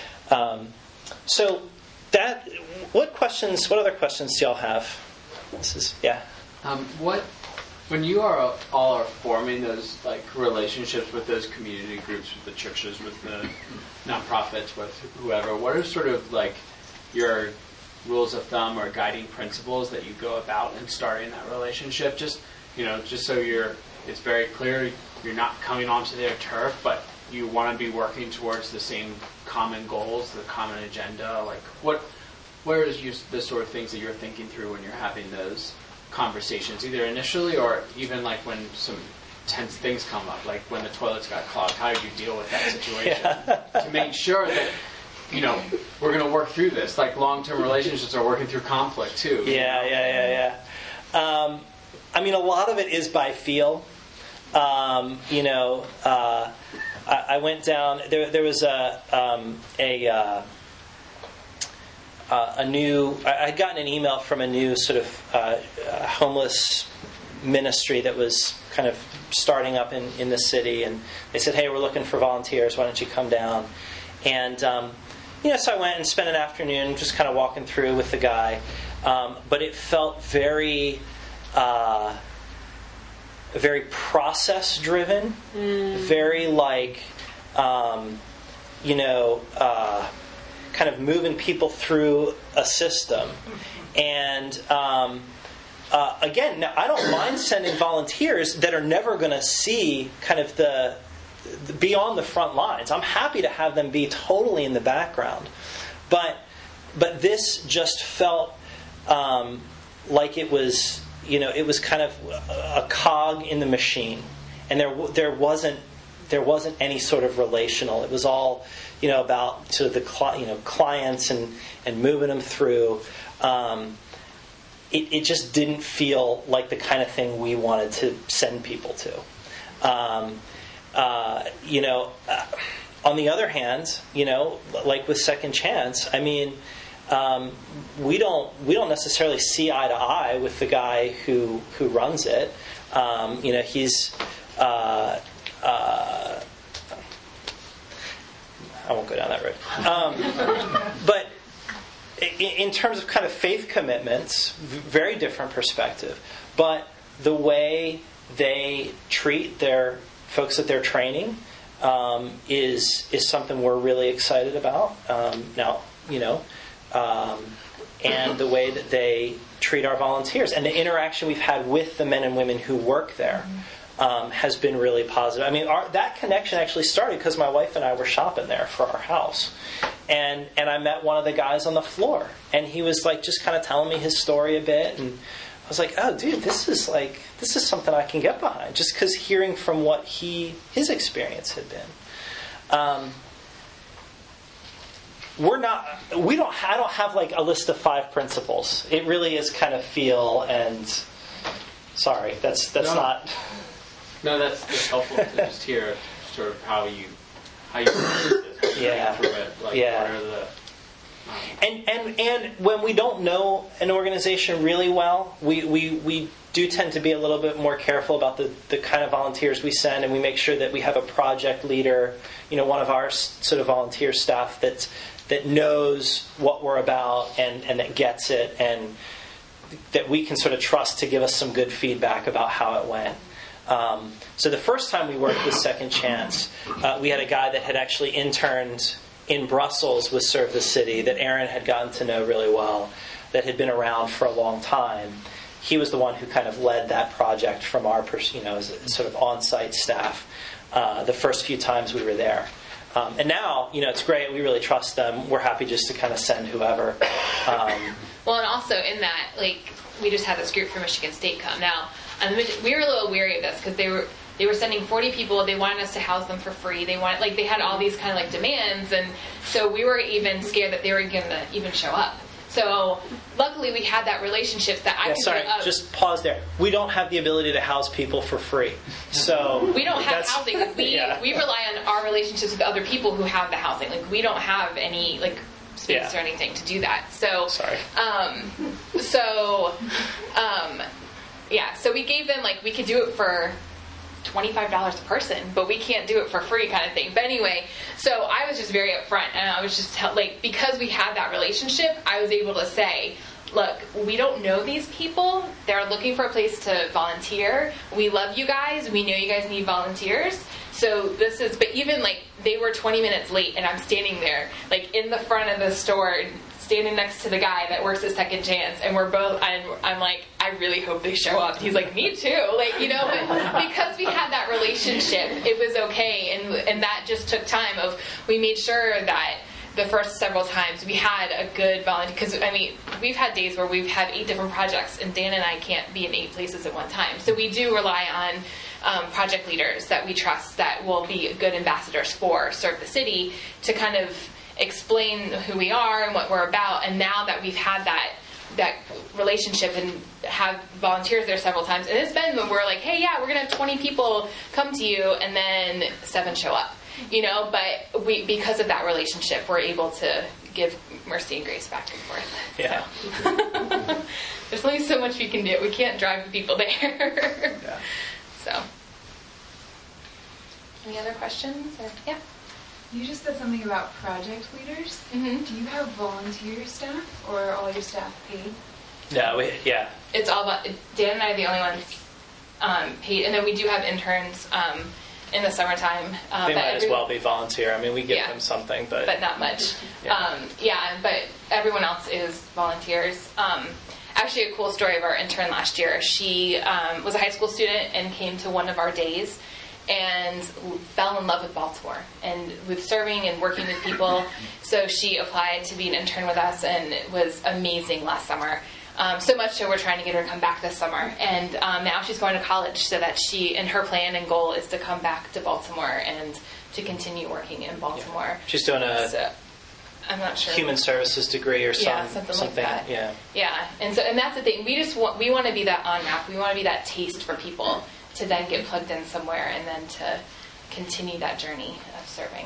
So what other questions do y'all have? When you all are forming those like relationships with those community groups, with the churches, with the nonprofits, with whoever, what are sort of like your rules of thumb or guiding principles that you go about in starting that relationship? Just so it's very clear you're not coming onto their turf, but you want to be working towards the same common goals, the common agenda. Like where is the sort of things that you're thinking through when you're having those conversations, either initially or even like when some tense things come up, like when the toilets got clogged? How did you deal with that situation to make sure that we're going to work through this? Like long-term relationships are working through conflict too. Yeah. I mean, a lot of it is by feel. I went down. There was a new. I'd gotten an email from a new sort of homeless ministry that was kind of starting up in the city, and they said, "Hey, we're looking for volunteers. Why don't you come down?" And so I went and spent an afternoon just kind of walking through with the guy, but it felt very process driven, very like kind of moving people through a system. And again, now, I don't mind sending volunteers that are never going to see kind of the beyond the front lines. I'm happy to have them be totally in the background, but this just felt like it was kind of a cog in the machine, and there wasn't any sort of relational. It was all about sort of the clients and moving them through. It just didn't feel like the kind of thing we wanted to send people to. On the other hand, like with Second Chance, I mean, we don't necessarily see eye to eye with the guy who runs it. He's I won't go down that road. But in terms of kind of faith commitments, very different perspective. But the way they treat their folks that they're training is something we're really excited about. And the way that they treat our volunteers and the interaction we've had with the men and women who work there has been really positive. I mean, that connection actually started because my wife and I were shopping there for our house. And I met one of the guys on the floor. And he was like just kind of telling me his story a bit. And I was like, oh, dude, this is something I can get behind. Just because hearing from what his experience had been. I don't have like a list of 5 principles. It really is kind of feel and sorry, that's not. No, that's helpful to just hear sort of how you through it. Like, yeah. What are the And when we don't know an organization really well, we do tend to be a little bit more careful about the kind of volunteers we send, and we make sure that we have a project leader, one of our sort of volunteer staff that knows what we're about and that gets it, and that we can sort of trust to give us some good feedback about how it went. So the first time we worked with Second Chance, we had a guy that had actually interned in Brussels with Serve the City that Aaron had gotten to know really well, that had been around for a long time. He was the one who kind of led that project from our, as a sort of on-site staff the first few times we were there. And now, it's great. We really trust them. We're happy just to kind of send whoever. Well, and also in that, we just had this group from Michigan State come. Now, we were a little weary of this because they were sending 40 people. They wanted us to house them for free. They had all these kind of demands, and so we were even scared that they were going to even show up. So luckily we had that relationship that I could sorry, just pause there. We don't have the ability to house people for free. So we don't have housing. We rely on our relationships with other people who have the housing. We don't have any space or anything to do that. So sorry. So we gave them we could do it for $25 a person, but we can't do it for free kind of thing. But anyway, so I was just very upfront, and I was just because we had that relationship, I was able to say, look, we don't know these people. They're looking for a place to volunteer. We love you guys. We know you guys need volunteers. So but even they were 20 minutes late, and I'm standing there in the front of the store standing next to the guy that works at Second Chance, and we're both, I'm like, I really hope they show up. He's like, me too. Like, you know, but because we had that relationship, it was okay. And that just took time we made sure that the first several times we had a good volunteer, because I mean, we've had days where we've had 8 different projects, and Dan and I can't be in 8 places at one time. So we do rely on project leaders that we trust that will be good ambassadors for Serve the City to kind of explain who we are and what we're about. And now that we've had that relationship and have volunteers there several times, and it's been when we're like, hey, yeah, we're gonna have 20 people come to you, and then 7 show up. You know, but because of that relationship, we're able to give mercy and grace back and forth. Yeah. So. There's only so much we can do. We can't drive the people there. Yeah. So. Any other questions? Or, yeah. You just said something about project leaders. Mm-hmm. Do you have volunteer staff, or are all your staff paid? No, It's all about, Dan and I are the only ones paid, and then we do have interns in the summertime. they might as well be volunteer. I mean, we give them something, but not much. Yeah. But everyone else is volunteers. Actually, a cool story of our intern last year. She was a high school student and came to one of our days and fell in love with Baltimore and with serving and working with people. So she applied to be an intern with us, and it was amazing last summer. So much so we're trying to get her to come back this summer. And now she's going to college, so that her plan and goal is to come back to Baltimore and to continue working in Baltimore. Yeah. She's doing I'm not sure. Human services degree or something like that. Yeah. Yeah. And that's the thing. We want to be that on-ramp. We want to be that taste for people to then get plugged in somewhere and then to continue that journey of serving.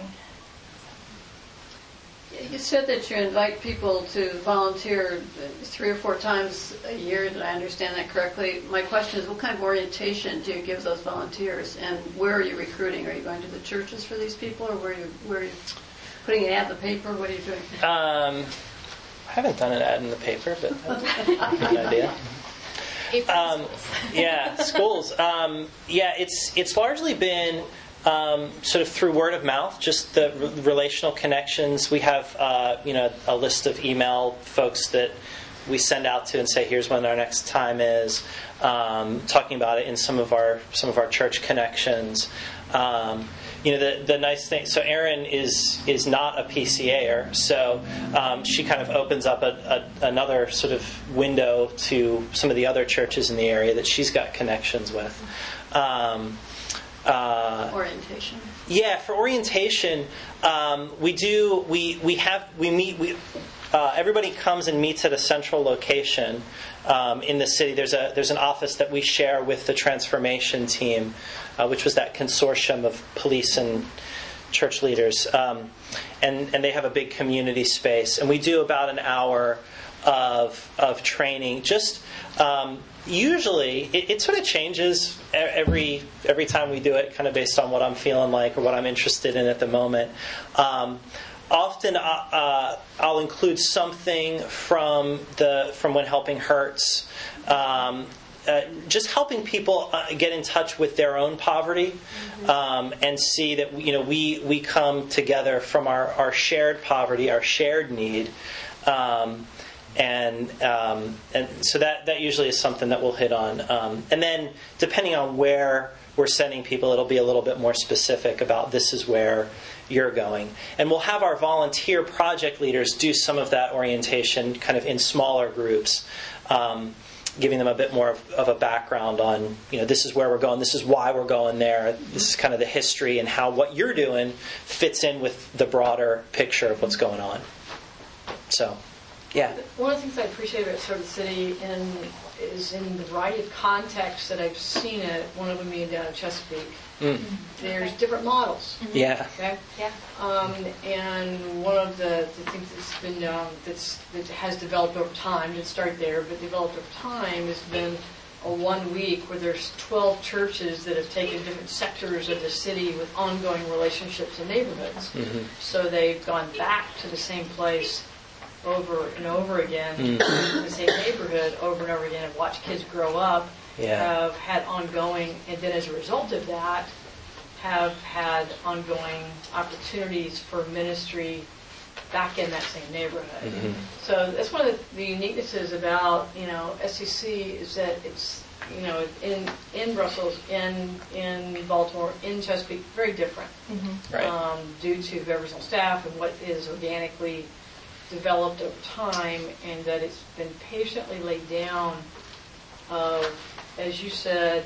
You said that you invite people to volunteer 3 or 4 times a year. Did I understand that correctly? My question is, what kind of orientation do you give those volunteers, and where are you recruiting? Are you going to the churches for these people, or where are you putting an ad in the paper? What are you doing? I haven't done an ad in the paper, but that's a good idea. Schools. It's largely been sort of through word of mouth, just the relational connections. We have a list of email folks that we send out to and say, here's when our next time is, talking about it in some of our church connections. The nice thing, so Erin is not a PCA'er, so she kind of opens up another sort of window to some of the other churches in the area that she's got connections with. Orientation. Yeah, for orientation, everybody comes and meets at a central location in the city. There's an office that we share with the transformation team, which was that consortium of police and church leaders, and they have a big community space, and we do about an hour of training. Just usually, it sort of changes every time we do it, kind of based on what I'm feeling like or what I'm interested in at the moment. Often, I'll include something from When Helping Hurts, just helping people get in touch with their own poverty, and see that we come together from our shared poverty, our shared need. And so that usually is something that we'll hit on. And then, depending on where we're sending people, it'll be a little bit more specific about this is where you're going. And we'll have our volunteer project leaders do some of that orientation kind of in smaller groups, giving them a bit more of a background on, this is where we're going, this is why we're going there, this is kind of the history and how what you're doing fits in with the broader picture of what's going on. So... yeah. One of the things I appreciate about Serve the City is in the variety of contexts that I've seen it, one of them being down in Chesapeake. There's different models. Yeah. Okay? Yeah. And one of the things that's been that has developed over time, didn't start there, but developed over time, has been a 1 week where there's 12 churches that have taken different sectors of the city with ongoing relationships in neighborhoods. So they've gone back to the same place over and over again in the same neighborhood over and over again, and watch kids grow up, have had ongoing, and then as a result of that, have had ongoing opportunities for ministry back in that same neighborhood. So that's one of the uniquenesses about, SEC is that it's, in Brussels, in Baltimore, in Chesapeake, very different. Right. Due to the original staff and what is organically developed over time, and that it's been patiently laid down of, as you said,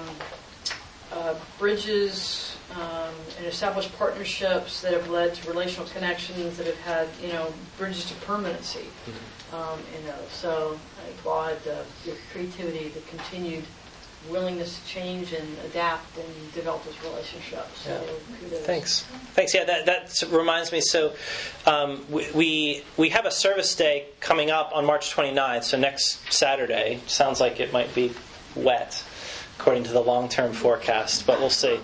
bridges and established partnerships that have led to relational connections that have had, bridges to permanency. So I applaud your creativity, the continued willingness to change and adapt and develop those relationships. So kudos. Thanks. Yeah, that reminds me. So we have a service day coming up on March 29th. So next Saturday. Sounds like it might be wet, according to the long-term forecast, but we'll see.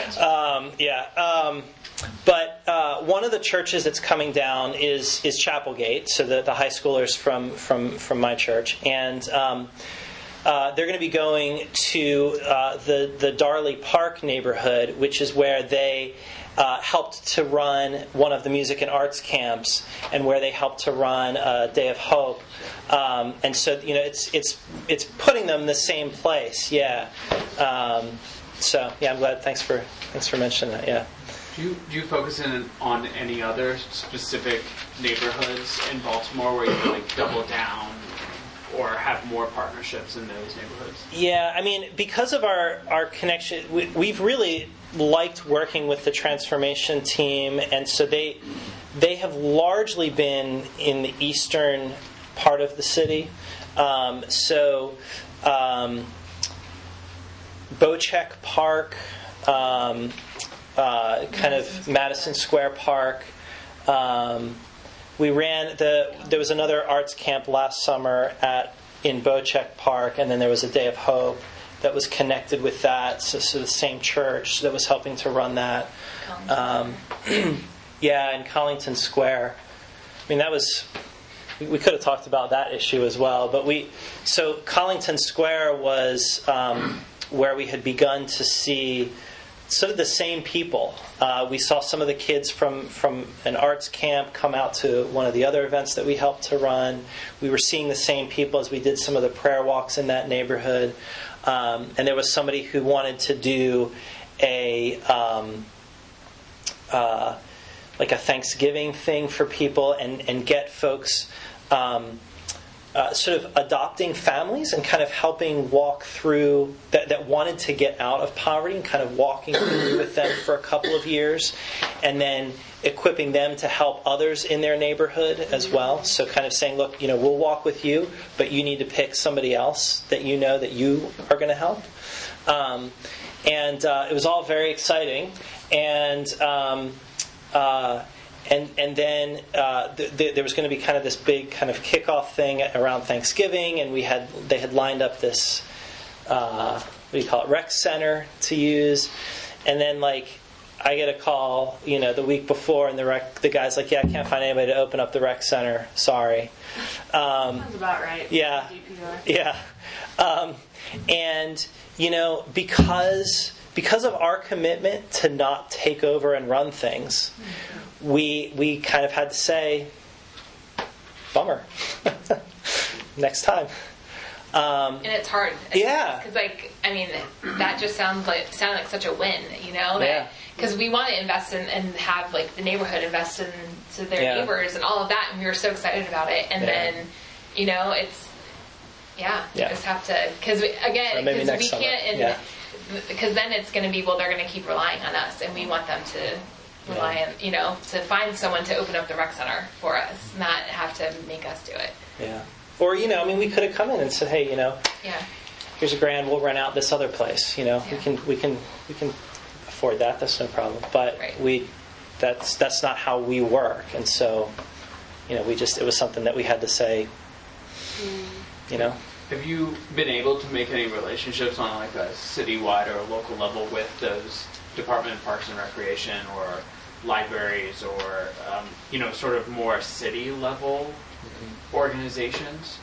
But one of the churches that's coming down is Chapelgate. So the high schoolers from my church, and they're going to be going to the Darley Park neighborhood, which is where they helped to run one of the music and arts camps, and where they helped to run a Day of Hope. And so it's putting them in the same place. Yeah. I'm glad. Thanks for mentioning that. Yeah. Do you focus in on any other specific neighborhoods in Baltimore where you like double down or have more partnerships in those neighborhoods? Yeah, I mean, because of our connection, we've really liked working with the transformation team, and so they have largely been in the eastern part of the city. Bochek Park, kind of Madison Square Park. We ran there was another arts camp last summer in Bochek Park, and then there was a Day of Hope that was connected with that. So the same church that was helping to run that. In Collington Square. I mean, that was. We could have talked about that issue as well, but so Collington Square was where we had begun to see sort of the same people. We saw some of the kids from an arts camp come out to one of the other events that we helped to run. We were seeing the same people as we did some of the prayer walks in that neighborhood. And there was somebody who wanted to do a Thanksgiving thing for people and get folks sort of adopting families and kind of helping walk through that wanted to get out of poverty, and kind of walking through with them for a couple of years, and then equipping them to help others in their neighborhood as well. So kind of saying, look, we'll walk with you, but you need to pick somebody else that you know that you are going to help. It was all very exciting. And then there was going to be kind of this big kind of kickoff thing around Thanksgiving, and they had lined up this rec center to use, and then I get a call the week before, and the guy's like, I can't find anybody to open up the rec center. Sorry. Sounds about right. Yeah. Yeah. Because of our commitment to not take over and run things, we kind of had to say, bummer, next time. And it's hard. Yeah. Because that just sounded like such a win, because we want to invest in and have the neighborhood invest into their neighbors and all of that, and we were so excited about it. And then, it's you just have to, because we can't, because then it's going to be, they're going to keep relying on us, and we want them to rely on, to find someone to open up the rec center for us, not have to make us do it. Yeah. Or, we could have come in and said, hey, here's $1,000, we'll rent out this other place. We can afford that. That's no problem. But that's not how we work. And so, it was something that we had to say, Have you been able to make any relationships on a citywide or local level with those Department of Parks and Recreation or libraries or sort of more city level organizations?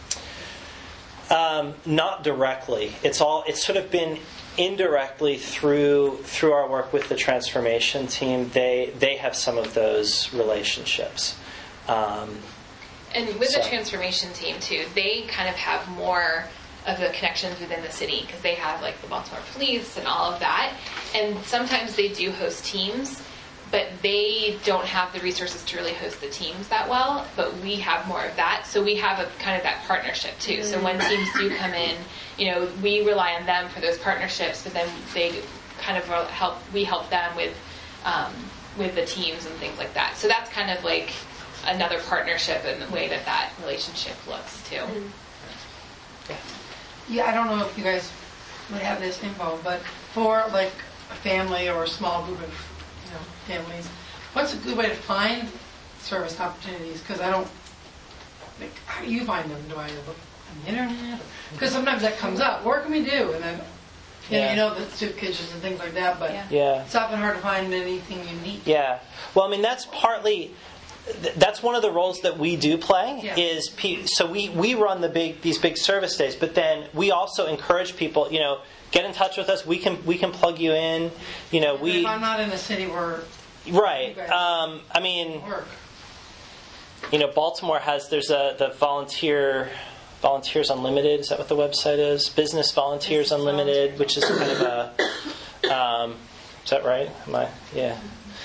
Not directly. It's sort of been indirectly through our work with the transformation team. They have some of those relationships. And with the transformation team too, they kind of have more of the connections within the city because they have like the Baltimore Police and all of that. And sometimes they do host teams, but they don't have the resources to really host the teams that well. But we have more of that, so we have a kind of that partnership too. So when teams do come in, we rely on them for those partnerships, but then they kind of help. We help them with the teams and things like that. So that's kind of like another partnership in the way that relationship looks too. Yeah, I don't know if you guys would have this info, but for like a family or a small group of families, what's a good way to find service opportunities? Because I don't, how do you find them? Do I look on the internet? Because sometimes that comes up. What can we do? And then, the soup kitchens and things like that, but it's often hard to find anything unique. Yeah. Well, I mean, that's one of the roles that we do play is, so we run these big service days, but then we also encourage people, get in touch with us. We can plug you in. If I'm not in a city where right. I mean, work. Baltimore there's the Volunteers Unlimited. Is that what the website is? Business Volunteers Unlimited, which is kind of a. Is that right? Yeah.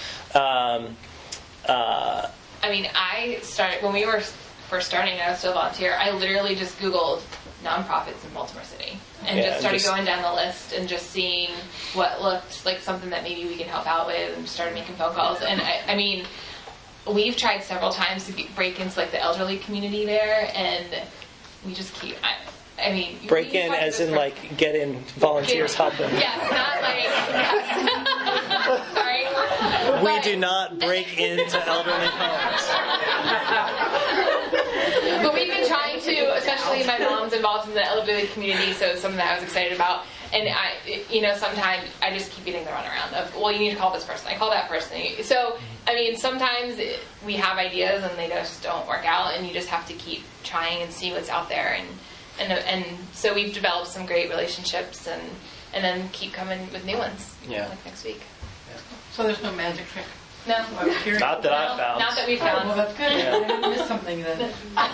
I started when we were first starting. I was still a volunteer. I literally just Googled nonprofits in Baltimore City and just started going down the list and just seeing what looked like something that maybe we could help out with, and started making phone calls. And we've tried several times to break into like the elderly community there, and we just keep. Break in as in like get in volunteers help them. Yes, not like sorry. We do not break into elderly homes. But we've been trying to, especially my mom's involved in the elderly community, so it's something that I was excited about. And sometimes I just keep getting the runaround of, well, you need to call this person. I call that person. So, sometimes we have ideas and they just don't work out, and you just have to keep trying and see what's out there. And so we've developed some great relationships, and then keep coming with new ones. Like next week. So there's no magic trick? No. Not that I've found. Not that we've found. Well, that's good. Yeah. I didn't miss something then.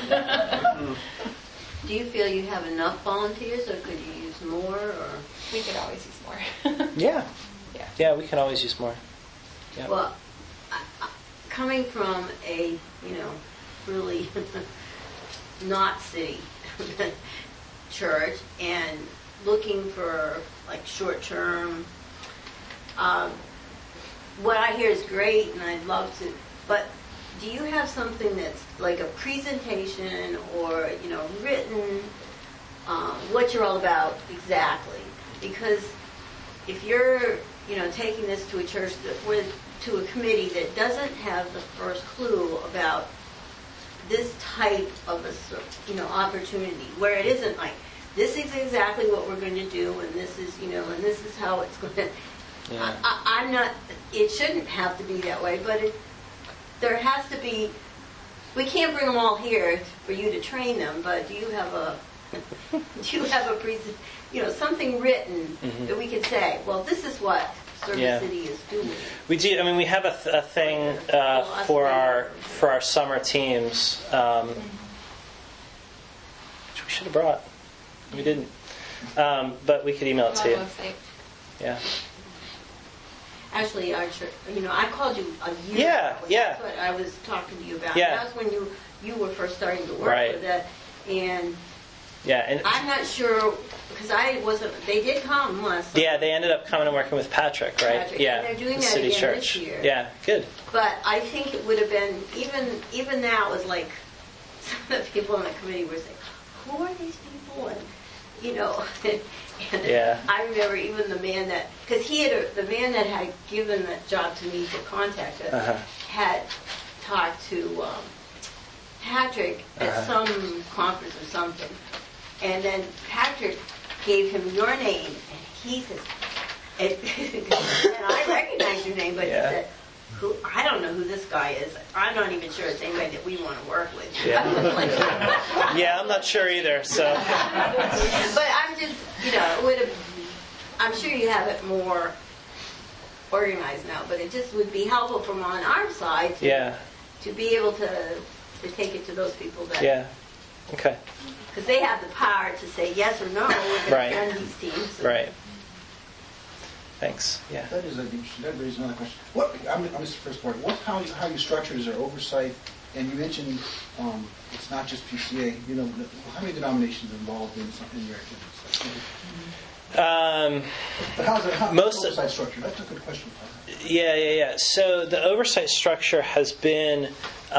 Do you feel you have enough volunteers, or could you use more? Or we could always use more. Yeah, we can always use more. Yeah. Well, coming from a really not city church and looking for like short term. What I hear is great, and I'd love to. But do you have something that's like a presentation or written? What you're all about exactly? Because if you're taking this to a church to a committee that doesn't have the first clue about this type of opportunity, where it isn't like this is exactly what we're going to do, and this is and this is how it's going to. Yeah. I'm not. It shouldn't have to be that way, but there has to be. We can't bring them all here for you to train them, but do you have a something written that we could say? Well, this is what Service City is doing. We do. We have a thing for our summer teams, which we should have brought. We didn't, but we could email it to you. Yeah. Actually, our church, I called you a year ago. That's what I was talking to you about. Yeah. That was when you were first starting to work with it. And I'm not sure, because they did come once. Yeah, they ended up coming and working with Patrick, right? Patrick, yeah. And they're doing the that City again Church. this year. Yeah, good. But I think it would have been, even now, it was like, some of the people on the committee were saying, who are these people? And, and I remember even the man that, because the man that had given that job to me to contact us, had talked to Patrick at some conference or something. And then Patrick gave him your name, and he says, and I recognize your name, but he said, I don't know who this guy is. I'm not even sure it's anybody that we want to work with. Yeah, I'm not sure either. So, but I'm just, I'm sure you have it more organized now. But it just would be helpful from on our side to be able to to take it to those people that, Yeah. Okay. because they have the power to say yes or no, we're going Right. to send these teams. Right. Thanks. Yeah. That is interesting. That raises another question. I missed the first part. How you structure is there oversight? And you mentioned it's not just PCA. How many denominations are involved in your activities? But how's the oversight structure? That's a good question. Yeah. So the oversight structure has been,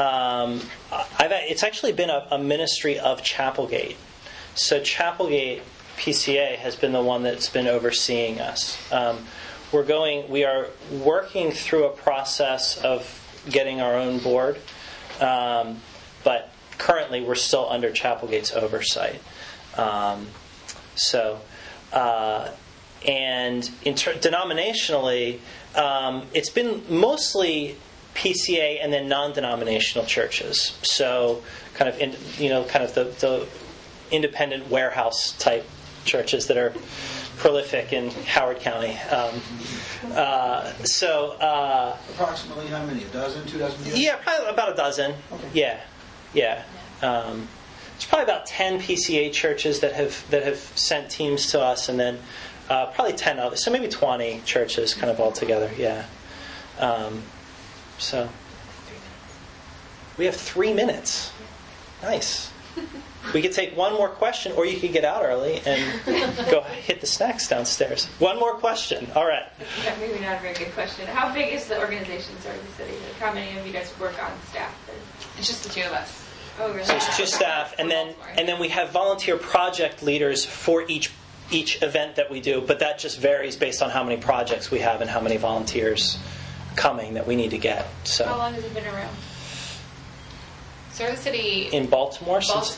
it's actually been a ministry of Chapelgate. So Chapelgate PCA has been the one that's been overseeing us. We are working through a process of getting our own board, but currently we're still under Chapelgate's oversight. And denominationally, it's been mostly PCA and then non-denominational churches. So kind of the independent warehouse type churches that are prolific in Howard County. Approximately how many? A dozen, 2 dozen? Yeah, probably about a dozen. Okay. Yeah. There's probably about 10 PCA churches that have sent teams to us, and then probably 10 others. So maybe 20 churches kind of all together. Yeah. So we have 3 minutes. Nice. We could take one more question, or you could get out early and go hit the snacks downstairs. One more question. All right. Yeah, maybe not a very good question. How big is the organization Serve the City? Like, how many of you guys work on staff? It's just the 2 of us. Oh, really? So it's 2 staff, and then we have volunteer project leaders for each event that we do, but that just varies based on how many projects we have and how many volunteers coming that we need to get. So. How long has it been around? Serve the City in Baltimore since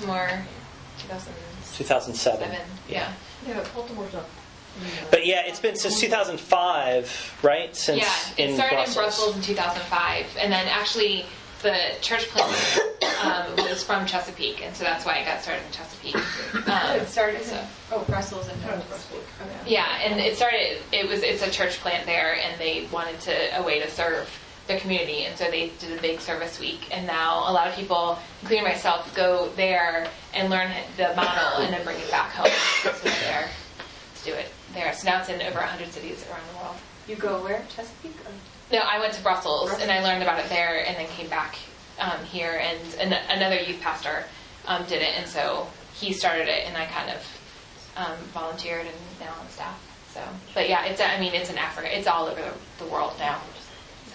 2007. Yeah, Baltimore's up. But yeah, it's been since 2005, right? Since it started in Brussels in 2005, and then actually the church plant was from Chesapeake, and so that's why it got started in Chesapeake. It started Brussels and Brussels. Okay. Yeah, and it's a church plant there, and they wanted a way to serve the community, and so they did a big service week, and now a lot of people, including myself, go there and learn the model and then bring it back home. So they're there to do it there. So now it's in over 100 cities around the world. You go where? Chesapeake? No, I went to Brussels and I learned about it there, and then came back here, and another youth pastor did it, and so he started it, and I kind of volunteered and now on staff. So, but yeah, it's in Africa. It's all over the world now. So.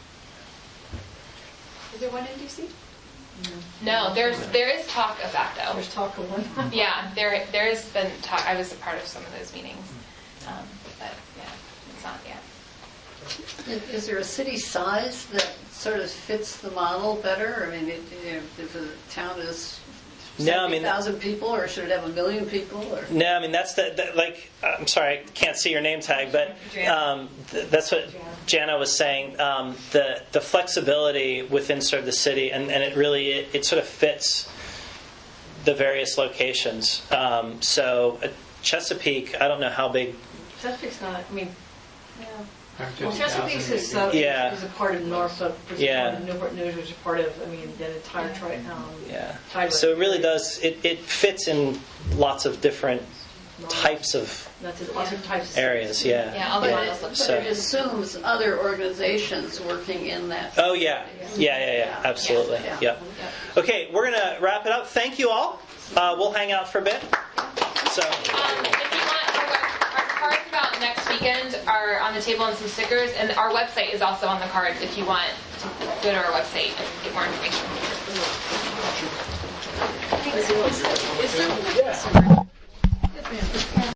Is there one in DC? No, there is talk of that though. There's talk of one. Yeah, there has been talk. I was a part of some of those meetings, but yeah, it's not yet. Is there a city size that sort of fits the model better? I mean, if a town is 70,000 people, or should it have 1 million people? Or? No, I mean that's I'm sorry, I can't see your name tag, but that's what Jana was saying. The flexibility within sort of the city, and it really it sort of fits the various locations. So Chesapeake, I don't know how big. Chesapeake's not. I mean. Yeah. Well, Chesapeake is a part of Norfolk, which is part of Newport News, which is part of, the entire tri-town. Yeah. So it really does, it fits in lots of different types of areas. Yeah. Yeah, all the models look But it assumes other organizations working in that. Oh, yeah. Yeah. Absolutely. Yeah. Okay, we're going to wrap it up. Thank you all. We'll hang out for a bit. So. If you want, our cards about next weekend are on the table and some stickers, and our website is also on the cards if you want to go to our website and get more information.